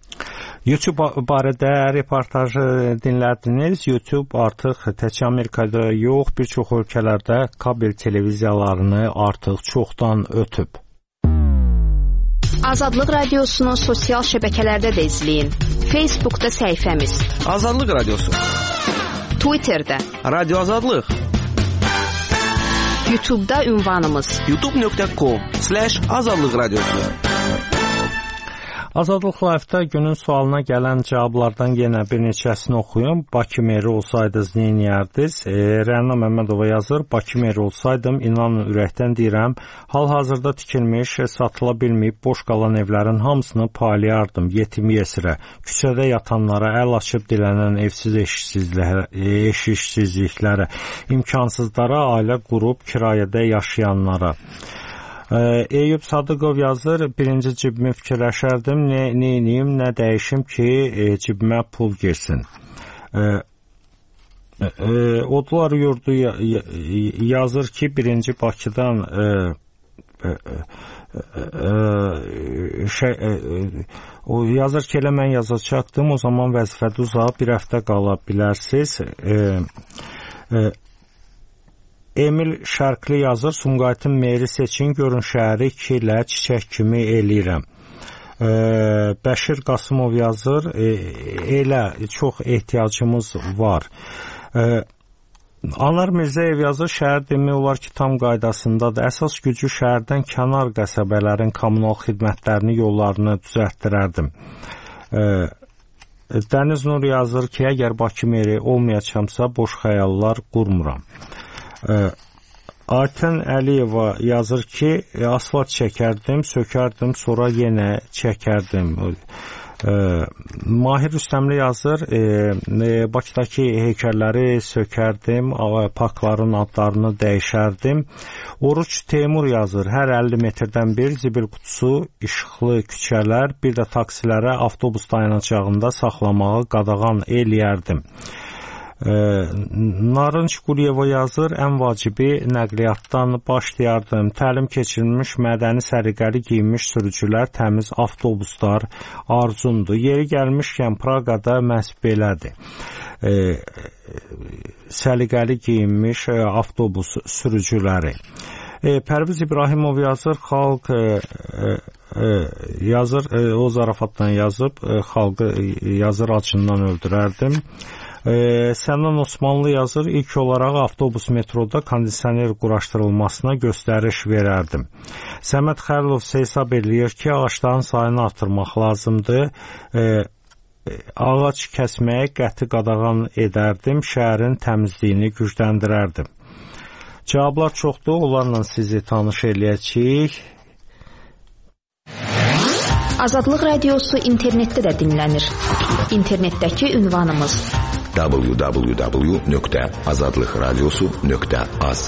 YouTube barədə reportajı dinlədiniz. YouTube artıq tək Amerikada yox, bir çox ölkələrdə kabel televiziyalarını artıq çoxdan ötüb. Azadlıq Radiosunu sosial şəbəkələrdə də izləyin. Facebookda səhifəmiz Azadlıq Radiosu, Twitterdə Radio Azadlıq, YouTube'da ünvanımız youtube nöqtə com slash azadlıq radiosu. Azadlıq Live-da günün sualına gələn cavablardan yenə bir neçəsini oxuyum. Bakı meri olsaydınız nə edərdiniz? E, Rəna Məmmədova yazır. Bakı meri olsaydım, inanın ürəkdən deyirəm, hal-hazırda tikilmiş, satıla bilməyib boş qalan evlərin hamısını paylayardım yetim yesirə. Küçədə yatanlara, əl açıb dilənən evsiz eşiksizliklərə, imkansızlara, ailə qurub kirayədə yaşayanlara. Eyüp Sadıqov yazır, birinci cibimi fikirləşərdim, nə neyim, nə dəyişim ki, e, cibimə pul girsin. E, e, Odlar yurdu ya, ya, yazır ki, birinci Bakıdan e, e, e, şey, e, o yazır ki, elə mən yazacaqdım, o zaman vəzifədə uzaq bir həftə qala bilərsiniz. E, e, Emil Şərqli yazır, Sumqayıtın meri seçin, görün şəhəri iki ilə çiçək kimi eləyirəm. E, Bəşir Qasımov yazır, e, elə çox ehtiyacımız var. E, Anar Mirzəyev yazır, şəhər demək olar ki, tam qaydasındadır. Əsas gücü şəhərdən kənar qəsəbələrin kommunal xidmətlərini, yollarını düzəltdirərdim. E, Dəniz Nur yazır ki, əgər Bakı meri olmayacaqsa, boş xəyallar qurmuram. Aytən Əliyeva yazır ki, asfalt çəkərdim, sökərdim, sonra yenə çəkərdim. Mahir Rüstəmli yazır, Bakıdakı heykəlləri sökərdim, parkların adlarını dəyişərdim. Oruç Teymur yazır, hər əlli metrdən bir zibil qutusu, işıqlı küçələr, bir də taksilərə avtobus dayanacağında saxlamağı qadağan eləyərdim. Narınç Quliyeva yazır, ən vacibi nəqliyyatdan başlayardım. Təlim keçirilmiş, mədəni səliqəli giyinmiş sürücülər, təmiz avtobuslar arzumdur. Yeri gəlmişkən Praqada məhz belədir. E, səliqəli giyinmiş avtobus sürücüləri. E, Pərviz İbrahimov yazır, xalq e, e, yazır, e, o zarafatdan yazıb, e, xalqı yazır acından öldürərdim. E, Sənan Osmanlı yazır, ilk olaraq avtobus metroda kondisioner quraşdırılmasına göstəriş verərdim. Səməd Xəlilov hesab eləyir ki, ağacların sayını artırmaq lazımdır. E, ağac kəsməyə qəti qadağan edərdim, şəhərin təmizliyini gücləndirərdim. Cavablar çoxdur, onlarla sizi tanış eləyəcəyik. Azadlıq Radiosu internetdə də dinlənir. İnternetdəki ünvanımız w w w nöqtə azadlıq radiosu nöqtə az.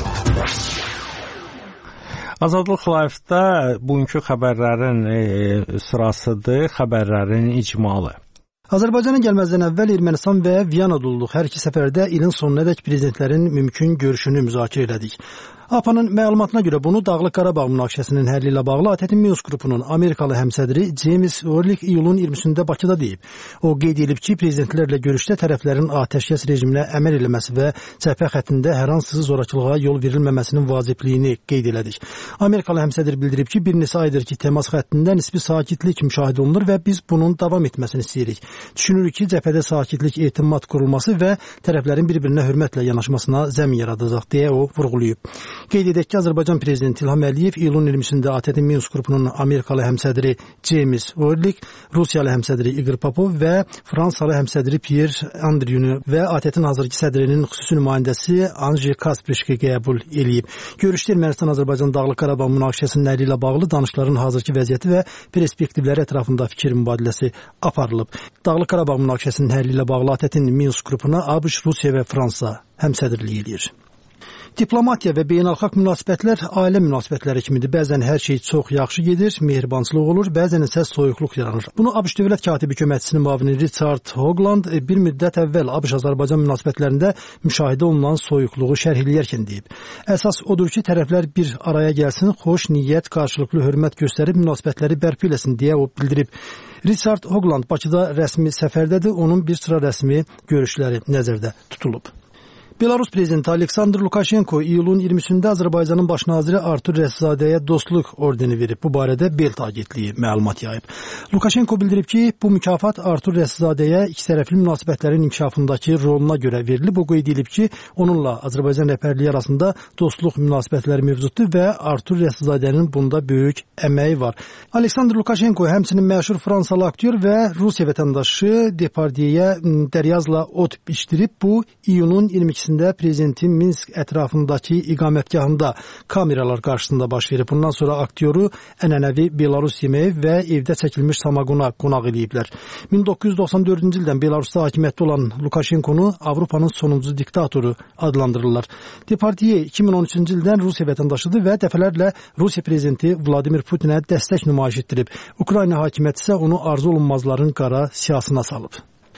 Azadlıq Live-da bugünkü xəbərlərin e, sırasıdır, xəbərlərin icmalı. Azərbaycana gəlməzdən əvvəl Ermənistan və Viyanada olduq. Hər iki səfərdə ilin sonunadək prezidentlərin mümkün görüşünü müzakirə elədik. A P A-nın məlumatına görə bunu Dağlıq Qarabağ münaqişəsinin həlli ilə bağlı A T T News qrupunun Amerikalı həmsədri James Orlik iyulun iyirmisində Bakıda deyib. O qeyd edib ki, prezidentlərlə görüşdə tərəflərin atəşkəs rejiminə əməl eləməsi və cəbhə xəttində hər hansı zorakılığa yol verilməməsinin vacibliyini qeyd elədik. Amerikalı həmsədr bildirib ki, bir neçə aydır ki, təmas xəttində nisbi sakitlik müşahidə olunur və biz bunun davam etməsini istəyirik. Düşünürük ki, cəbhədə sakitlik, etimad qurulması və tərəflərin bir-birinə hörmətlə yanaşmasına zəmin yaradacaq deyə o vurğulayıb. Qeyd edək ki, Azərbaycan prezidenti İlham Əliyev iyulun iyirmisində A T T News qrupunun Amerikalı həmsədri James Orlik, Rusiyalı həmsədri Igor Popov və Fransalı həmsədri Pierre Andrieu və A T T-nin hazırki sədrinin xüsusi nümayəndəsi Anji Kasprişki qəbul eləyib. Görüşdə Ermənistan-Azərbaycan Dağlıq Qarabağ münaqişəsinin həlli ilə bağlı danışıqların hazırki vəziyyəti və perspektivləri ətrafında fikir mübadiləsi aparılıb. Dağlıq Qarabağ münaqişəsinin həlli ilə bağlı A T T-nin Minsk qrupuna ABŞ, Rusiya və Fransa həmsədrlik edir. Diplomatiya və beynəlxalq münasibətlər ailə münasibətləri kimidir. Bəzən hər şey çox yaxşı gedir, mehribançılıq olur, bəzən isə soyuqluq yaranır. Bunu ABŞ Dövlət Katibi Köməkçisinin müavini Richard Hoagland bir müddət əvvəl ABŞ-Azərbaycan münasibətlərində müşahidə olunan soyuqluğu şərh eləyərkən deyib. Əsas odur ki, tərəflər bir araya gəlsin, xoş niyyət, qarşılıqlı hörmət göstərib münasibətləri bərpa eləsin deyə o bildirib. Richard Hoagland Bakıda rəsmi səfərdədir, onun bir sıra rəsmi görüşləri nəzərdə tutulub. Belarus prezidenti Aleksandr Lukashenko iyulun iyirmisində Azərbaycanın baş naziri Artur Rəsulzadəyə dostluq ordeni verib. Bu barədə Belt agentliyi məlumat yayıb. Lukashenko bildirib ki, bu mükafat Artur Rəsulzadəyə ikitərəfli münasibətlərin inkişafındakı roluna görə verilib. O qeyd edib ki, onunla Azərbaycan rəhbərliyi arasında dostluq münasibətləri mövcuddur və Artur Rəsulzadənin bunda böyük əməyi var. Aleksandr Lukashenko həmçinin məşhur Fransalı aktyor və Rusiya vətəndaşı Depardiyəyə dəryazla ot biçdirib. Bu iyunun iyirmi ikisində prezidentin Minsk ətrafındakı iqamətgahında kameralar qarşısında baş verib. Bundan sonra aktyoru ənənəvi Belarus yeməyi və evdə çəkilmiş samagona qonaq eləyiblər. min doqquz yüz doxsan dördüncü ildən Belarusda hakimiyyətdə olan Lukashenkonu Avropanın sonuncu diktatoru adlandırırlar. Depardiye iki min on üçüncü ildən Rusiya vətəndaşıdır və dəfələrlə Rusiya prezidenti Vladimir Putinə dəstək nümayiş etdirib. Ukrayna hakimiyyəti isə onu arzu olunmazların qara siyasına salıb.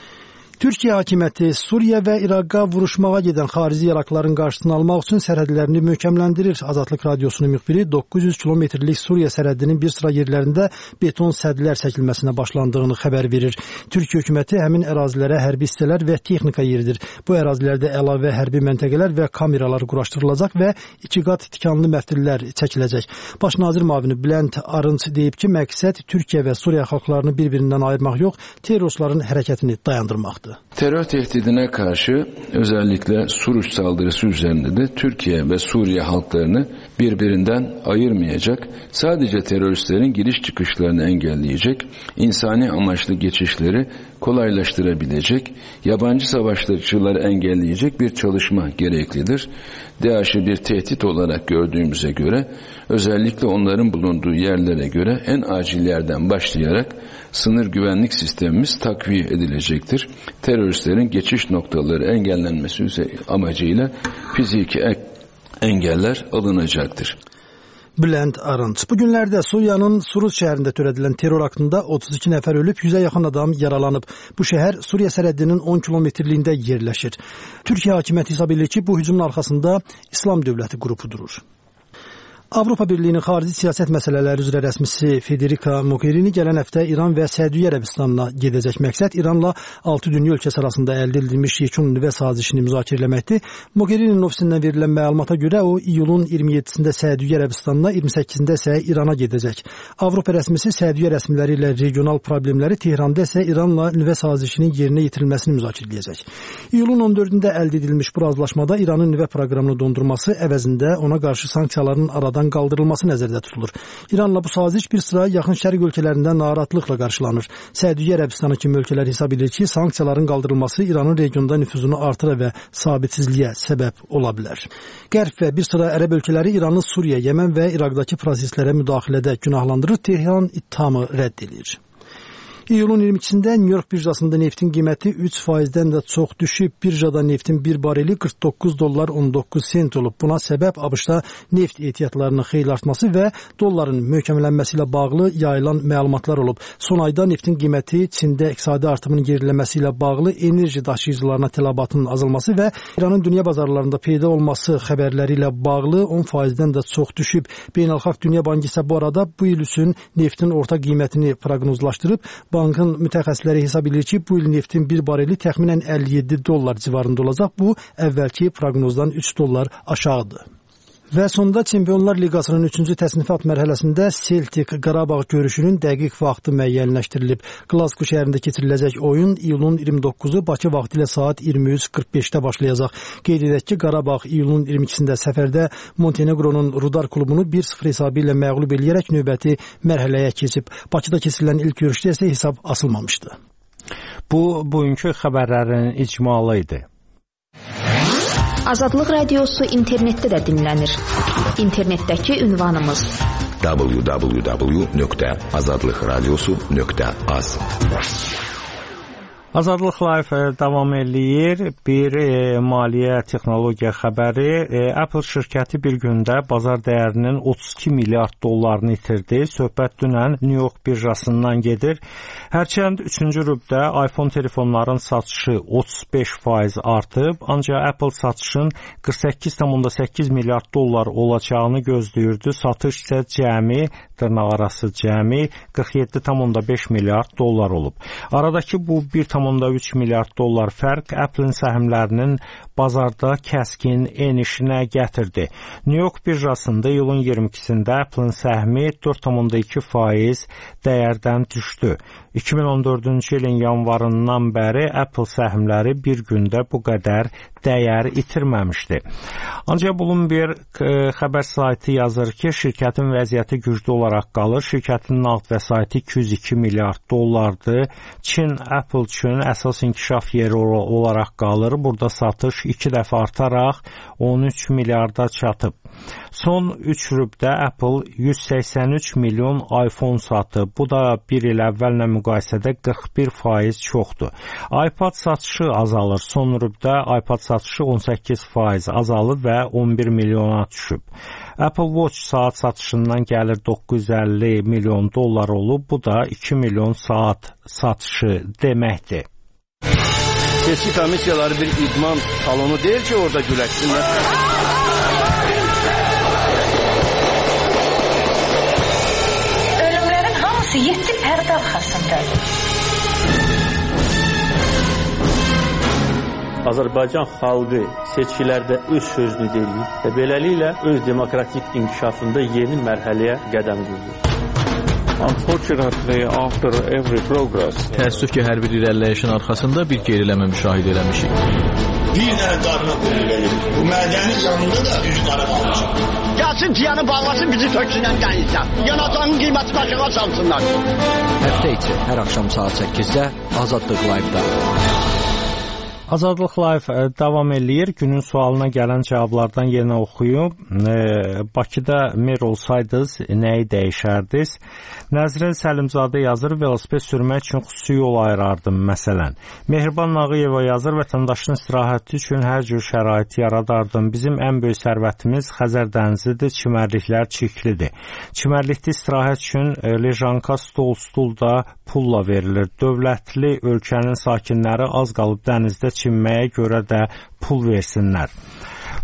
Türkiyə hakimiyyəti Suriya və İraqa vuruşmağa gedən xarici yaraqların qarşısını almaq üçün sərhədlərini möhkəmləndirir. Azadlıq Radiosunun müxbiri doqquz yüz kilometrlik Suriya sərhədinin bir sıra yerlərində beton sədlər çəkilməsinə başlandığını xəbər verir. Türkiyə hökuməti həmin ərazilərə hərbi hissələr və texnika yeridir. Bu ərazilərdə əlavə hərbi məntəqələr və kameralar quraşdırılacaq və iki qat tikanlı məftillər çəkiləcək. Baş nazir müavini Bülent Arınç deyib ki, məqsəd Türkiyə və Suriya xalqlarını bir-birindən ayırmaq yox, terrorçuların hərəkətini dayandırmaqdır. Terör tehdidine karşı özellikle Suruç saldırısı üzerinde de Türkiye ve Suriye halklarını birbirinden ayırmayacak, sadece teröristlerin giriş çıkışlarını engelleyecek, insani amaçlı geçişleri kolaylaştırabilecek, yabancı savaşçıları engelleyecek bir çalışma gereklidir. DAEŞ'i bir tehdit olarak gördüğümüze göre, özellikle onların bulunduğu yerlere göre en acil yerden başlayarak sınır güvenlik sistemimiz takviye edilecektir. Teröristlerin geçiş noktaları engellenmesi amacıyla fiziki engeller alınacaktır. Bülent Arınç. Bu günlərdə Suriyanın Suruç şəhərində törədilən terror aktında otuz iki nəfər ölüb, yüzə yaxın adam yaralanıb. Bu şəhər Suriya sərhədinin on kilometrliyində yerləşir. Türkiyə hakimiyyəti hesab edir ki, bu hücumun arxasında İslam dövləti qrupu durur. Avropa Birliyinin xarici siyasət məsələləri üzrə rəsmisi Federica Mogherini gələn həftə İran və Səudiyyə Ərəbistanına gedəcək. Məqsəd İranla altı dünya ölkəsi arasında əldə edilmiş yekun nüvə sazişini müzakirə etməkdir. Mogherinin ofisindən verilən məlumata görə o iyulun iyirmi yeddisində Səudiyyə Ərəbistanına, iyirmi səkkizində isə İrana gedəcək. Avropa rəsmisi Səudiyyə rəsmiləri ilə regional problemləri, Tehranda isə İranla nüvə sazişinin yerinə yetirilməsini müzakirə edəcək. İyulun on dördündə əldə edilmiş bu razılaşmada İranın nüvə proqramını dondurması əvəzində ona qarşı sanksiyaların aradan qaldırılması nəzərdə tutulur. İranla bu saziş bir sıra yaxın şərq ölkələrində narahatlıqla qarşılanır. Səudiyyə Ərəbistanı kimi ölkələr hesab edir ki, sanksiyaların qaldırılması İranın regionda nüfuzunu artıra və sabitsizliyə səbəb ola bilər. Qərb və bir sıra ərəb ölkələri İranı Suriya, Yəmən və İraqdakı proseslərə müdaxilədə günahlandırır. Tehran ittihamı rədd edir. İyulun iyirmi ikisində New York birjasında neftin qiyməti üç faizdən də çox düşüb. Birjada neftin bir bareli qırx doqquz dollar on doqquz sent olub. Buna səbəb ABŞ-da neft ehtiyatlarının xeyli artması və dolların möhkəmlənməsi ilə bağlı yayılan məlumatlar olub. Son ayda neftin qiyməti Çində iqtisadi artımının geriləməsi ilə bağlı enerji daşıyıcılarına tələbatının azalması və İranın dünya bazarlarında peyda olması xəbərləri ilə bağlı on faizdən də çox düşüb. Beynəlxalq Dünya Bankı isə bu arada bu il üçün neftin orta qiymətini proqnozlaşdırıb. Bankın mütəxəssisləri hesab edir ki, bu il neftin bir bareli təxminən əlli yeddi dollar civarında olacaq. Bu, əvvəlki proqnozdan üç dollar aşağıdır. Və sonda Çempionlar Liqasının üçüncü təsnifat mərhələsində Celtic Qarabağ görüşünün dəqiq vaxtı müəyyənləşdirilib. Glasgow şəhərində keçiriləcək oyun iyulun iyirmi doqquzu Bakı vaxtı ilə saat iyirmi üç qırx beşdə başlayacaq. Qeyd edək ki, Qarabağ iyulun iyirmi ikisində səfərdə Montenegronun Rudar klubunu bir sıfır hesabı ilə məğlub eləyərək növbəti mərhələyə keçib. Bakıda keçirilən ilk görüşdə isə hesab asılmamışdı. Bu, bugünkü xəbərlərin icmalı idi. Azadlıq Radiosu internetdə də dinlənir. İnternetdəki ünvanımız w w w nöqtə azadlıq radiosu nöqtə az. Azadlıq Live davam eləyir. Bir e, maliyyə texnologiya xəbəri. E, Apple şirkəti bir gündə bazar dəyərinin otuz iki milyard dollarını itirdi. Söhbət dünən New York birjasından gedir. Hərçənd üçüncü rübdə iPhone telefonların satışı otuz beş faiz artıb, ancaq Apple satışın qırx səkkiz tam səkkiz milyard dollar olacağını gözləyirdi. Satış isə cəmi, dırnaqarası cəmi qırx yeddi tam beş milyard dollar olub. Aradakı bu bir tam üç milyard dollar fərq Apple-in səhmlərinin bazarda kəskin enişinə gətirdi. New York birjasında iyulun iyirmi ikisində Apple-in səhmi dörd tam iki faiz dəyərdən düşdü. iki min on dördüncü ilin yanvarından bəri Apple səhmləri bir gündə bu qədər dəyər itirməmişdi. Ancaq Bloomberg xəbər saytı yazır ki, şirkətin vəziyyəti güclü olaraq qalır. Şirkətin nağd vəsaiti iki yüz iki milyard dollardır. Çin Apple üçün əsas inkişaf yeri olaraq qalır. Burada satış iki dəfə artaraq on üç milyarda çatıb. Son üç rübdə Apple yüz səksən üç milyon iPhone satıb. Bu da bir il əvvəllə müqayisədə qırx bir faiz çoxdur. iPad satışı azalır. Son rübdə iPad satışı on səkkiz faiz azalıb və on bir milyona düşüb. Apple Watch saat satışından gəlir doqquz yüz əlli milyon dollar olub. Bu da iki milyon saat satışı deməkdir. Seçki komissiyaları bir idman salonu deyil ki, orada güləşsinlər. Ölümlərin hamısı yeddi pərdə arxasındadır. Azərbaycan xalqı seçkilərdə öz sözünü deyir və beləliklə öz demokratik inkişafında yeni mərhələyə qədəm qoyur. Unfortunately, after every progress, təəssüf ki, hər bir irəliləyişin arxasında bir geriləmə müşahidə eləmişik. Bir dənə qarına qoyun verir. Bu mədəni canında da üç qara qalmışıq. Gəlsin tiyanı bağlasın, bizi töksünən dənizdən. Yanacağın qiyməti başına salsınlar. Həftə içi hər axşam saat səkkizdə Azadlıq Live-da. Azadlıq Live davam eləyir. Günün sualına gələn cavablardan yenə oxuyub. E, Bakıda mer olsaydınız, nəyi dəyişərdiniz? Nəzrin Səlimzadə yazır, velosiped sürmək üçün xüsusi yol ayırardım, məsələn. Mehriban Nağıyeva yazır, vətəndaşın istirahəti üçün hər cür şərait yaradardım. Bizim ən böyük sərvətimiz Xəzər dənizidir, çimərliklər çirklidir. Çimərlikdə istirahət üçün lejanka, stol, stul da pulla verilir. Dövlətli ölkənin sakinləri az qalıb dənizdə çimməyə görə də pul versinlər.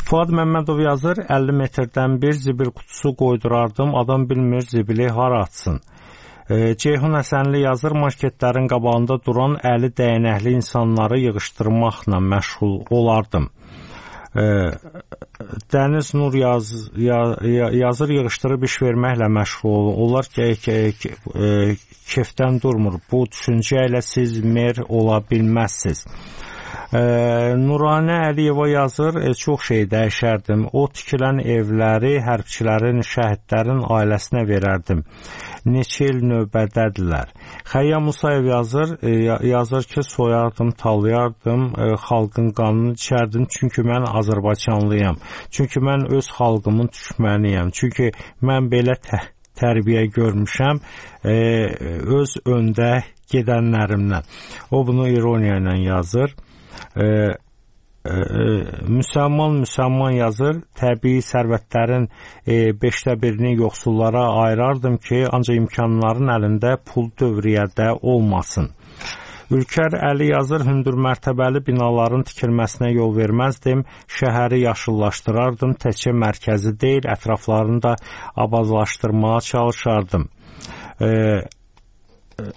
Fuad Məmmədov yazır, əlli metrdən bir zibil qutusu qoydurardım, adam bilmir zibili hara atsın. E, Ceyhun Həsənli yazır, marketlərin qabağında duran əli dəyənəkli insanları yığışdırmaqla məşğul olardım. E, Dəniz Nur yaz, ya, yazır, yığışdırıb iş verməklə məşğul olur. Onlar ki, ki, ki, e, kefdən durmur. Bu düşüncə ilə siz mer ola bilməzsiniz. E, Nuranə Əliyeva yazır, e, çox şey dəyişərdim. O tikilən evləri hərbçilərin, şəhidlərin ailəsinə verərdim. Neçə il növbədədirlər. Xəyyam Musayev yazır, e, yazır ki, soyardım, talayardım, e, xalqın qanını içərdim, çünki mən Azərbaycanlıyam. Çünki mən öz xalqımın düşməniyəm. Çünki mən belə tə tərbiyə görmüşəm e, öz öndə gedənlərimdən. O bunu ironiya ilə yazır. E, e, müsəlman müsəlman yazır, təbii sərvətlərin e, beşdə birini yoxsullara ayırardım ki, ancaq imkanların əlində pul dövriyyədə olmasın. Ülkər Əli yazır, hündür mərtəbəli binaların tikilməsinə yol verməzdim, şəhəri yaşıllaşdırardım, təkcə mərkəzi deyil, ətraflarını da abadlaşdırmağa çalışardım. E, e,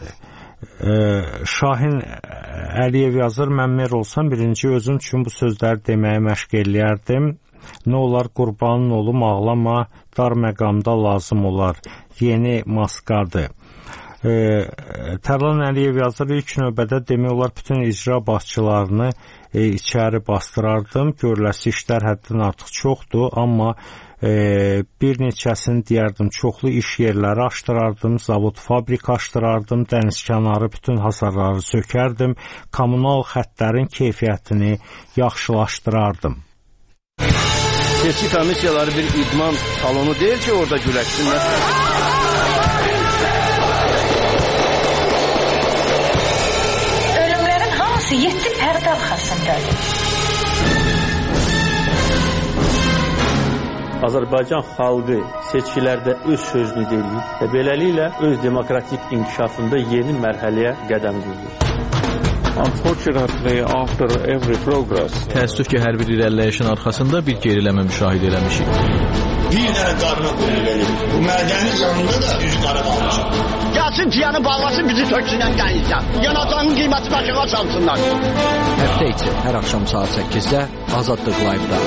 Şahin Əliyev yazır, mən mer olsam birinci özüm üçün bu sözləri deməyə məşq eləyərdim. Nə olar qurbanın olum, ağlama, dar məqamda lazım olar, yeni maskadır. E, Tərlan Əliyev yazır, ilk növbədə demək olar bütün icra başçılarını e, içəri bastırardım. Görüləsi işlər həddən artıq çoxdur, amma e, bir neçəsini deyərdim, çoxlu iş yerləri açdırardım, zavod, fabrik açdırardım, dənizkənarı bütün hasarları sökərdim, kommunal xəttlərin keyfiyyətini yaxşılaşdırardım. Seçki komissiyaları bir idman salonu deyil ki, orada güləşsinlər. Yeddi pərdə arxasındadır. Azərbaycan xalqı seçkilərdə öz sözünü deyir və beləliklə öz demokratik inkişafında yeni mərhələyə qədəm qoyur. Unfortunately, after every progress, təəssüf ki, hər bir irəliləyişin arxasında bir geriləmə müşahidə eləmişik. Bir dənə qarına qoyun verir. Bu mədəni canında da üz qara qalmışam. Gəlsin tiyanı bağlasın, bizi töksünən dənizdən. Yanacağın qiyməti başına çalsınlar. Həftə içi hər axşam saat səkkizdə Azadlıq Live-da.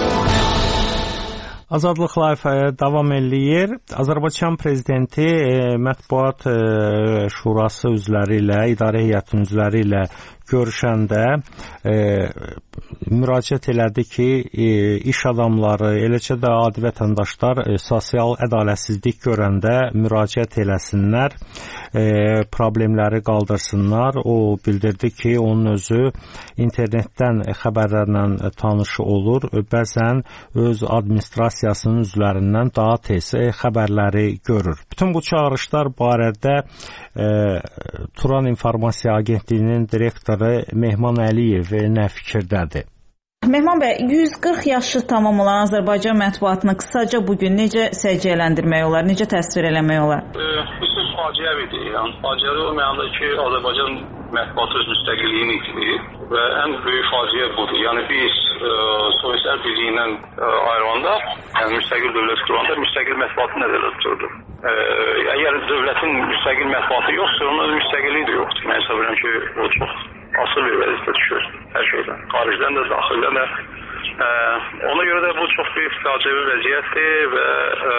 Azadlıq Live davam eləyir. Azərbaycan prezidenti e, mətbuat e, şurası üzvləri ilə, idarə heyətinin üzvləri ilə görüşəndə e, müraciət elədi ki, e, iş adamları, eləcə də adi vətəndaşlar e, sosial ədalətsizlik görəndə müraciət eləsinlər, e, problemləri qaldırsınlar. O bildirdi ki, onun özü internetdən xəbərlərlə tanış olur, bəzən öz administrasiyasının üzvlərindən daha tez e, xəbərləri görür. Bütün bu çağırışlar barədə e, Turan İnformasiya Agentliyinin direktoru Mehman Əliyev nə fikirdədir? Mehman bəy, yüz qırx yaşı tamam olan Azərbaycan mətbuatını qısaca bugün necə səciyyələndirmək olar, necə təsvir eləmək olar? Bu söz faciəvidir. Yəni, faciəli olmayanda ki, Azərbaycan mətbuatı öz müstəqilliyini itirir və ən böyük faciə budur. Yəni biz e, Sovyetlər Birliyindən e, ayrılanda, yəni müstəqil dövlət quranda müstəqil mətbuatı nəzərdə tuturdu. E, əgər dövlətin müstəqil mətbuatı yoxdur, onun müstəqilliyi də yoxdur. Mən hesab edirəm ki, o çox asıl bir vəziyyətə düşür hər şeydən. Xaricdən də, daxildən də. E, ona görə də bu çox böyük faciəvi vəziyyətdir və e,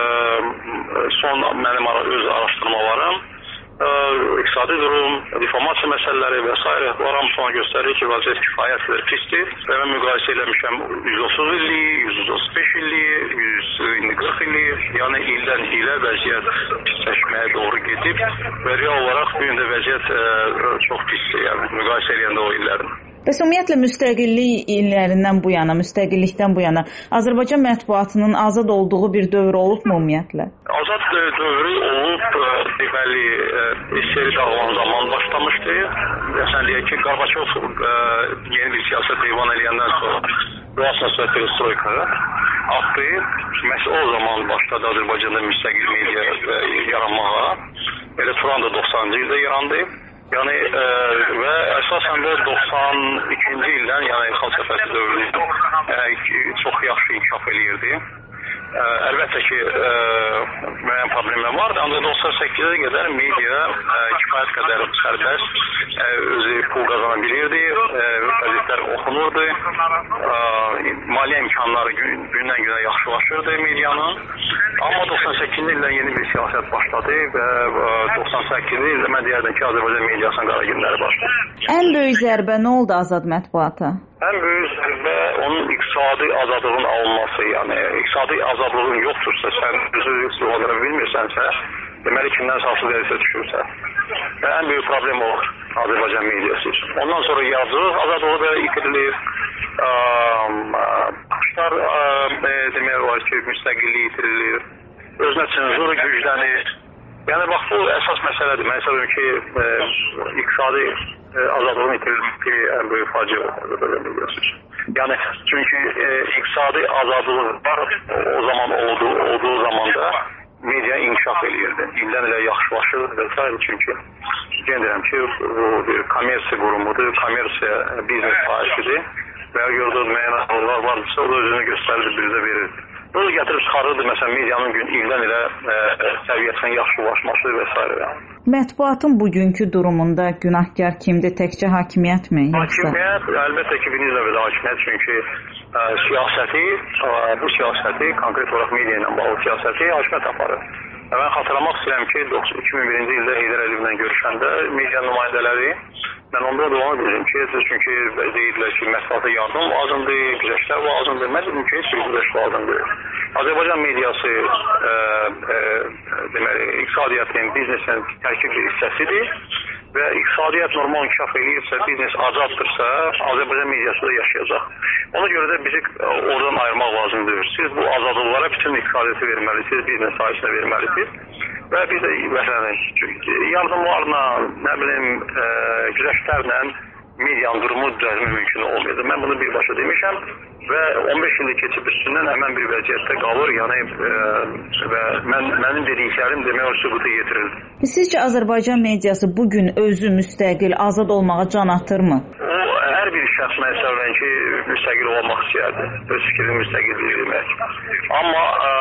son mənim öz araşdırmalarım iqtisadi durum, diplomasiya məsələləri və s. var hamısına göstərir ki, vəziyyət kifayət qədər pisdir və mən müqayisə eləmişəm yüz otuz illik, yüz otuz beş illik, yüz qırx illik, yəni ildən ilə vəziyyət pisləşməyə doğru gedib və real olaraq bu gün də vəziyyət ə, çox pisdir, yəni müqayisə eləyəndə o illərin. Bəs ümumiyyətlə müstəqillik illərindən bu yana, müstəqillikdən bu yana Azərbaycan mətbuatının azad olduğu bir dövr olubmu ümumiyyətlə? Azad dövrü olub, deməli, SSR dağılan zaman başlamışdı. Məsələn, deyək ki, Qarbaçov yeni bir siyasət eyvan eləyəndən sonra Rəsmiyyət və Perestroyka atdı. Məhz o zaman başladı Azərbaycanda müstəqil media yaranmağa. Elə Turan da doxsanıncı ildə yarandı. Yəni e, və əsasən də doxsan ikinci ildən, yəni xalq səfəri dövründə e, çox yaxşı inkişaf eləyirdi. Ə, əlbəttə ki, ə, müəyyən problemlər vardı, ancaq doxsan səkkizə qədər media ə, kifayət qədər sərbəst, ə, özü pul qazana bilirdi, vəziyyətlər oxunurdu, ə, maliyyə imkanları gün, gündən günə yaxşılaşırdı medianın. Amma doxsan səkkizinci ildən yeni bir siyasət başladı və ə, doxsan səkkizinci ildə mən deyərdim ki, Azərbaycan mediasının qara günləri başladı. Ən böyük zərbə nə oldu Azad mətbuata? Ən böyük zərbə onun iqtisadi azadlığın alınması, yəni iqtisadi azadlığın yoxdursa, sən özü istifadə bilmirsənsə, deməli kimdən sarsız edilsə düşürsə. Və ən böyük problem olur Azərbaycan mediası üçün. Ondan sonra yazıq azadlığı belə itirilir, baxışlar demək olar ki, müstəqilliyi itirilir, özünə senzura güclənir. Yəni, bax, bu əsas məsələdir. Mən hesabım ki, e, iqtisadi e, azadlığın itirilməsi ən böyük faciə olur. Yəni, çünki e, iqtisadi azadlıq var, o zaman olduğu, olduğu zamanda media inkişaf eləyirdi. İldən ilə yaxşılaşır və s. Çünki deyən deyəm ki, bu bir kommersiya qurumudur, kommersiya biznes sahəsidir və gördüyünüz müəyyən azadlıqlar varsa, o da özünü göstərirdi, bizə verirdi. Bunu gətirib çıxarırdı, məsələn, medianın gün ildən ilə e, səviyyəsinin yaxşılaşması və s. Mətbuatın bugünkü durumunda günahkar kimdir? Təkcə hakimiyyətmi? Hakimiyyət, əlbəttə ki, birinci növbədə hakimiyyət, çünki ə, siyasəti, ə, bu siyasəti, konkret olaraq media ilə bağlı siyasəti hakimiyyət aparır. Mən xatırlamaq istəyirəm ki, iki min birinci ildə Heydər Əliyevlə görüşəndə media nümayəndələri, mən onda da onu dedim ki, çünki deyirlər ki, mətbuata yardım lazımdır, güzəştlər lazımdır. Mən dedim ki, heç bir güzəş lazımdır. Azərbaycan mediası e, e, deməli, iqtisadiyyatın, biznesin tərkib bir hissəsidir və iqtisadiyyat normal inkişaf eləyirsə, biznes azaddırsa, Azərbaycan mediası da yaşayacaq. Ona görə də bizi oradan ayırmaq lazımdır. Siz bu azadlıqlara bütün iqtisadiyyatı verməlisiniz, biznes sahəsinə verməlisiniz. Və biz də məsələn, yardımlarla, nə bilim, e, güzəştlərlə medianın durumu düzəlmək mümkün olmayacaq. Mən bunu birbaşa demişəm və on beş ildə keçib üstündən həmən bir vəziyyətdə qalır. Yəni e, və mən mənim dediklərim demək olar sübuta yetirildi. Sizcə Azərbaycan mediası bu gün özü müstəqil, azad olmağa can atırmı? O hər bir şəxs mən hesablayıram ki, müstəqil olmaq istəyərdi. Öz fikrini müstəqil bildirmək. Amma ə,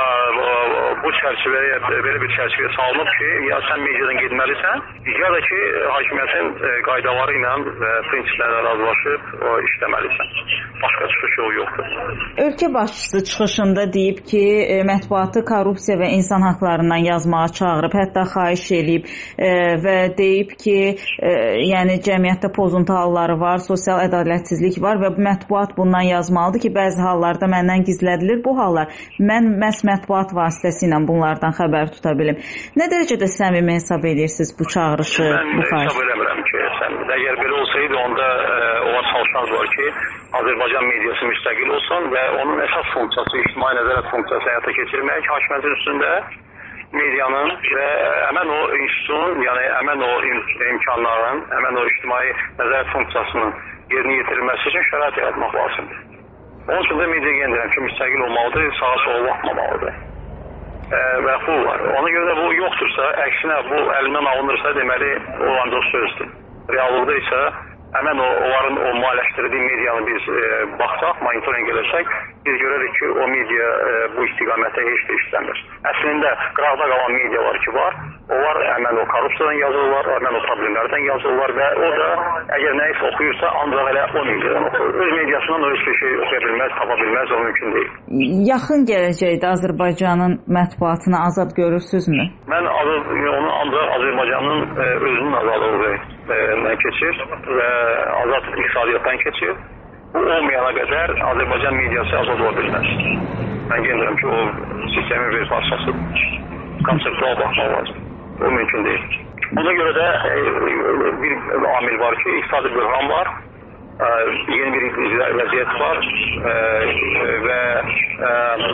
bu çərçivəyə belə bir çərçivəyə salınıb ki, ya sən mediadan getməlisən, ya da ki, hakimiyyətin qaydaları ilə və prinsiplərlə razılaşıb işləməlisən. Başqa çıxış yolu yoxdur. Ölkə başçısı çıxışında deyib ki, mətbuatı korrupsiya və insan haqlarından yazmağa çağırıb, hətta xahiş eləyib e, və deyib ki, e, yəni cəmiyyətdə pozuntu halları var, sosial ədalətsizlik var və mətbuat bundan yazmalıdır ki, bəzi hallarda məndən gizlədilir bu hallar. Mən məhz mətbuat vasitəsilə bunlardan xəbər tuta bilim. Nə dərəcədə səmimi hesab edirsiniz bu çağırışı, mən bu xahiş? Mən hesab eləmirəm ki, sən, əgər belə olsaydı, onda e, olan çalışanız var ki, Azərbaycan mediası müstəqil olsun və onun əsas funksiyası, ictimai nəzarət funksiyası həyata keçirmək hakimiyyətin üstündə medianın və həmən o institutun, yəni həmən o im imkanların, həmən o ictimai nəzarət funksiyasının yerinə yetirilməsi üçün şərait yaratmaq lazımdır. Onun üçün də media yendirəm ki, müstəqil olmalıdır, sağa sola baxmamalıdır. E, və bu var. Ona görə də bu yoxdursa, əksinə bu əlindən alınırsa, deməli, o ancaq sözdür. Reallıqda isə həmən o, onların o maliyyələşdirdiyi medianı biz e, baxsaq, monitoring eləsək, biz görürük ki, o media e, bu istiqamətə heç də işləmir. Əslində, qıraqda qalan medialar ki var, onlar həmən o korrupsiyadan yazırlar, həmən o problemlərdən yazırlar və o da əgər nəyisə oxuyursa, ancaq elə o mediadan oxuyur. Öz mediasından da heç bir şey oxuya bilməz, tapa bilməz, o mümkün deyil. Yaxın gələcəkdə Azərbaycanın mətbuatını azad görürsünüzmü? Mən azad, onu ancaq Azərbaycanın e, özünün azadlığı e, keçir və azad iqtisadiyyatdan keçir. Bu olmayana qədər Azərbaycan mediası azad ola bilməz. Mən gəlirəm ki, o sistemin bir parçasıdır. Konseptual baxmaq lazım. O mümkün deyil. Ona görə də e, bir amil var ki, iqtisadi böhran var, e, yeni bir vəziyyət var e, və e,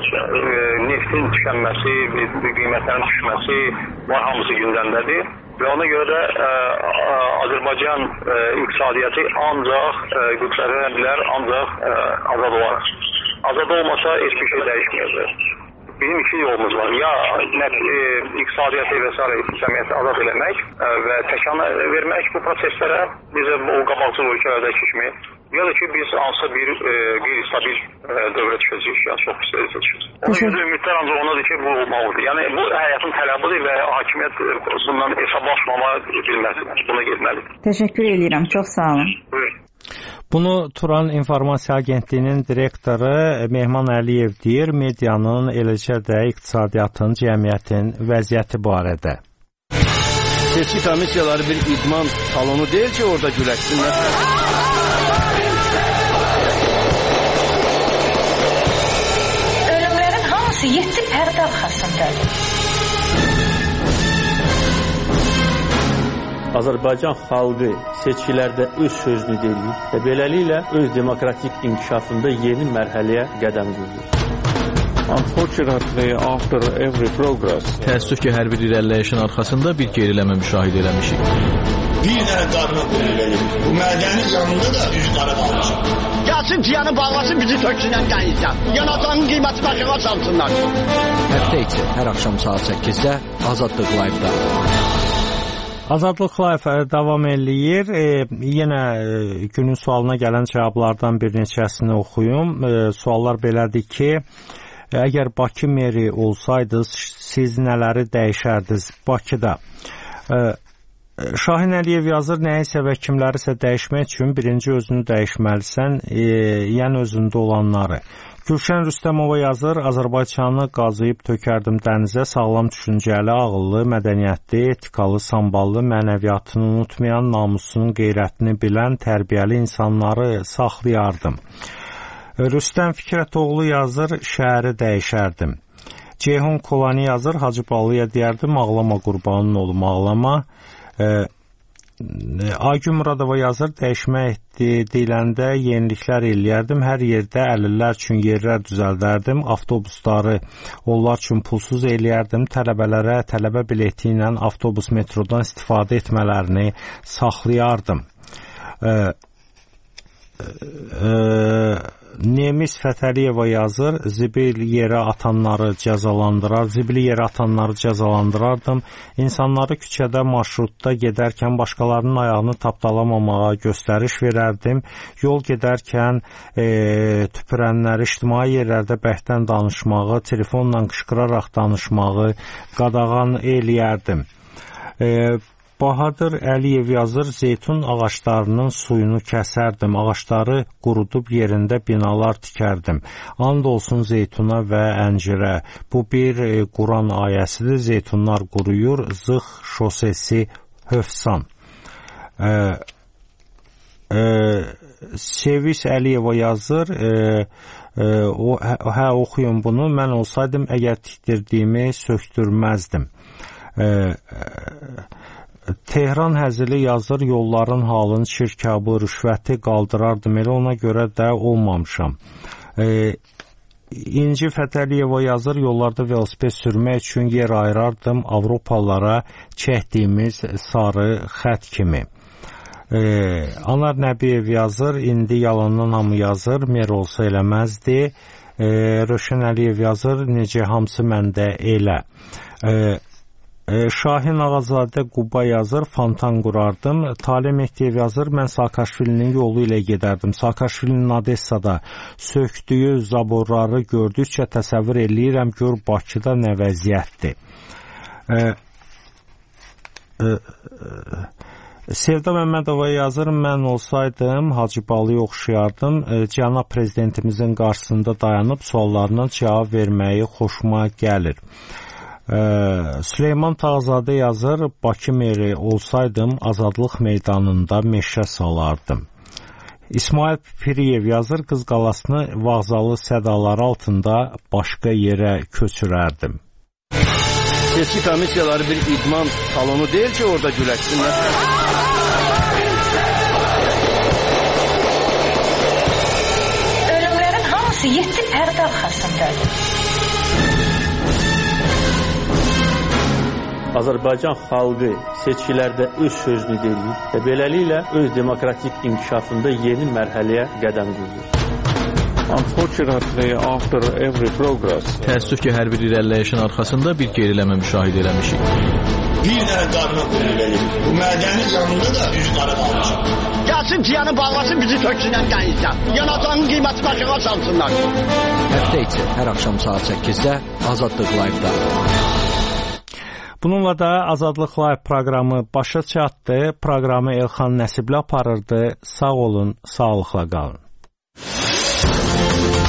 neftin tükənməsi, qiymətlərin düşməsi var, hamısı gündəmdədir. Və ona görə də ə, ə, Azərbaycan ə, iqtisadiyyatı ancaq güclənə bilər, ancaq ə, azad olar. Azad olmasa heç bir şey dəyişməyəcək. bizim iki yolumuz var. Ya nə, e, iqtisadiyyatı və s. cəmiyyəti azad eləmək e, və təkanı vermək bu proseslərə, bizə o qabaqcıl ölkələrdəki kimi, ya da ki biz hansısa bir e, qeyri-stabil e, dövrə düşəcəyik, ya çox pis dövrə düşəcəyik. Onun gözü ümidlər ancaq onadır ki, bu olmalıdır. Yəni bu həyatın tələbidir və hakimiyyət bundan hesablaşmama bilməz. Buna getməlidir. Təşəkkür edirəm. Çox sağ olun. Buyurun. Bunu Turan İnformasiya Agentliyinin direktoru Mehman Əliyev deyir, medianın, eləcə də iqtisadiyyatın, cəmiyyətin vəziyyəti barədə. Seçki komissiyaları bir idman salonu deyil ki, orada güləşsinlər. Ölümlərin hamısı yeddi pərdə arxasındadır. Azərbaycan xalqı seçkilərdə öz sözünü deyir və beləliklə öz demokratik inkişafında yeni mərhələyə qədəm qoyur. Unfortunately, after every progress, təəssüf ki, hər bir irəliləyişin arxasında bir geriləmə müşahidə eləmişik. Bir dənə qarına qulluq edir. Bu mədəni canında da üç qara qalmışıq. Gəlsin ciyanı bağlasın, bizi töksünən qəyizdən. Yanacağın qiyməti başına salsınlar. Həftə içi hər axşam saat səkkizdə Azadlıq Live-da. Azadlıq Live davam eləyir. E, yenə e, günün sualına gələn cavablardan bir neçəsini oxuyum. E, suallar belədir ki, əgər Bakı meri olsaydınız, siz nələri dəyişərdiniz Bakıda? E, Şahin Əliyev yazır, nəyisə və kimlərisə dəyişmək üçün birinci özünü dəyişməlisən, e, yəni özündə olanları. Gülşən Rüstəmova yazır, Azərbaycanı qazıyıb tökərdim dənizə, sağlam düşüncəli, ağıllı, mədəniyyətli, etikalı, samballı, mənəviyyatını unutmayan, namusunun qeyrətini bilən, tərbiyəli insanları saxlayardım. Rüstəm Fikrətoğlu yazır, şəhəri dəyişərdim. Ceyhun Kolani yazır, Hacı Balıya deyərdim, ağlama qurbanın olum, ağlama. Ee, Aygün Muradova yazır, dəyişmək deyiləndə yeniliklər eləyərdim, hər yerdə əlillər üçün yerlər düzəldərdim, avtobusları onlar üçün pulsuz eləyərdim, tələbələrə tələbə bileti ilə avtobus metrodan istifadə etmələrini saxlayardım. Ee, e, Nemis Fətəliyeva yazır, zibil yerə atanları cəzalandırar, zibili yerə atanları cəzalandırardım. İnsanları küçədə, marşrutda gedərkən başqalarının ayağını tapdalamamağa göstəriş verərdim. Yol gedərkən e, tüpürənləri, ictimai yerlərdə bəhdən danışmağı, telefonla qışqıraraq danışmağı qadağan eləyərdim. E, Bahadır Əliyev yazır, zeytun ağaclarının suyunu kəsərdim, ağacları qurudub yerində binalar tikərdim. And olsun zeytuna və əncirə. Bu bir e, Quran ayəsidir, zeytunlar quruyur, zıx şosesi Hövsan. E, e, Sevis Əliyeva yazır, e, e, o, hə oxuyun bunu, mən olsaydım əgər tikdirdiyimi söktürməzdim. E, e, Tehran Həzili yazır, yolların halını, şirkabı, rüşvəti qaldırardım, elə ona görə də olmamışam. E, İnci Fətəliyeva yazır, yollarda velosiped sürmək üçün yer ayırardım Avropalılara çəkdiyimiz sarı xət kimi. E, Anar Nəbiyev yazır, indi yalandan hamı yazır, mer olsa eləməzdi. E, Röşən Əliyev yazır, necə hamısı məndə elə. E, Şahin Ağazadə Quba yazır, fontan qurardım. Talih Mehdiyev yazır, mən Saakashvilinin yolu ilə gedərdim. Saakashvilinin Odessada sökdüyü zaborları gördükcə təsəvvür eləyirəm, gör Bakıda nə vəziyyətdir. E, e, e, Sevda Məmmədova yazır, mən olsaydım Hacı Balıya oxşayardım. E, Cənab Prezidentimizin qarşısında dayanıb suallarına cavab verməyi xoşuma gəlir. Ee, Süleyman Tağzadə yazır, Bakı meri olsaydım Azadlıq meydanında meşə salardım. İsmail Piriyev yazır, Qız Qalasını vağzalı sədaları altında başqa yerə köçürərdim. Seçki komissiyaları bir idman salonu deyil ki, orada güləşsinlər. Ölümlərin hamısı yeddi pərdə arxasındadır. Azərbaycan xalqı seçkilərdə öz sözünü deyir və beləliklə öz demokratik inkişafında yeni mərhələyə qədəm qoyur. Unfortunately, after every progress, təəssüf ki, hər bir irəliləyişin arxasında bir geriləmə müşahidə eləmişik. Bir dənə qarına qulluq edir. Bu mədəni canında da üç qarı qalmışıq. Gəlsin ciyanı bağlasın, bizi töksünən dənizdən. Yanacağın qiyməti başına salsınlar. Həftə içi hər axşam saat səkkizdə Azadlıq Live-da. Bununla da Azadlıq Live proqramı başa çatdı. Proqramı Elxan Nəsibli aparırdı. Sağ olun, sağlıqla qalın.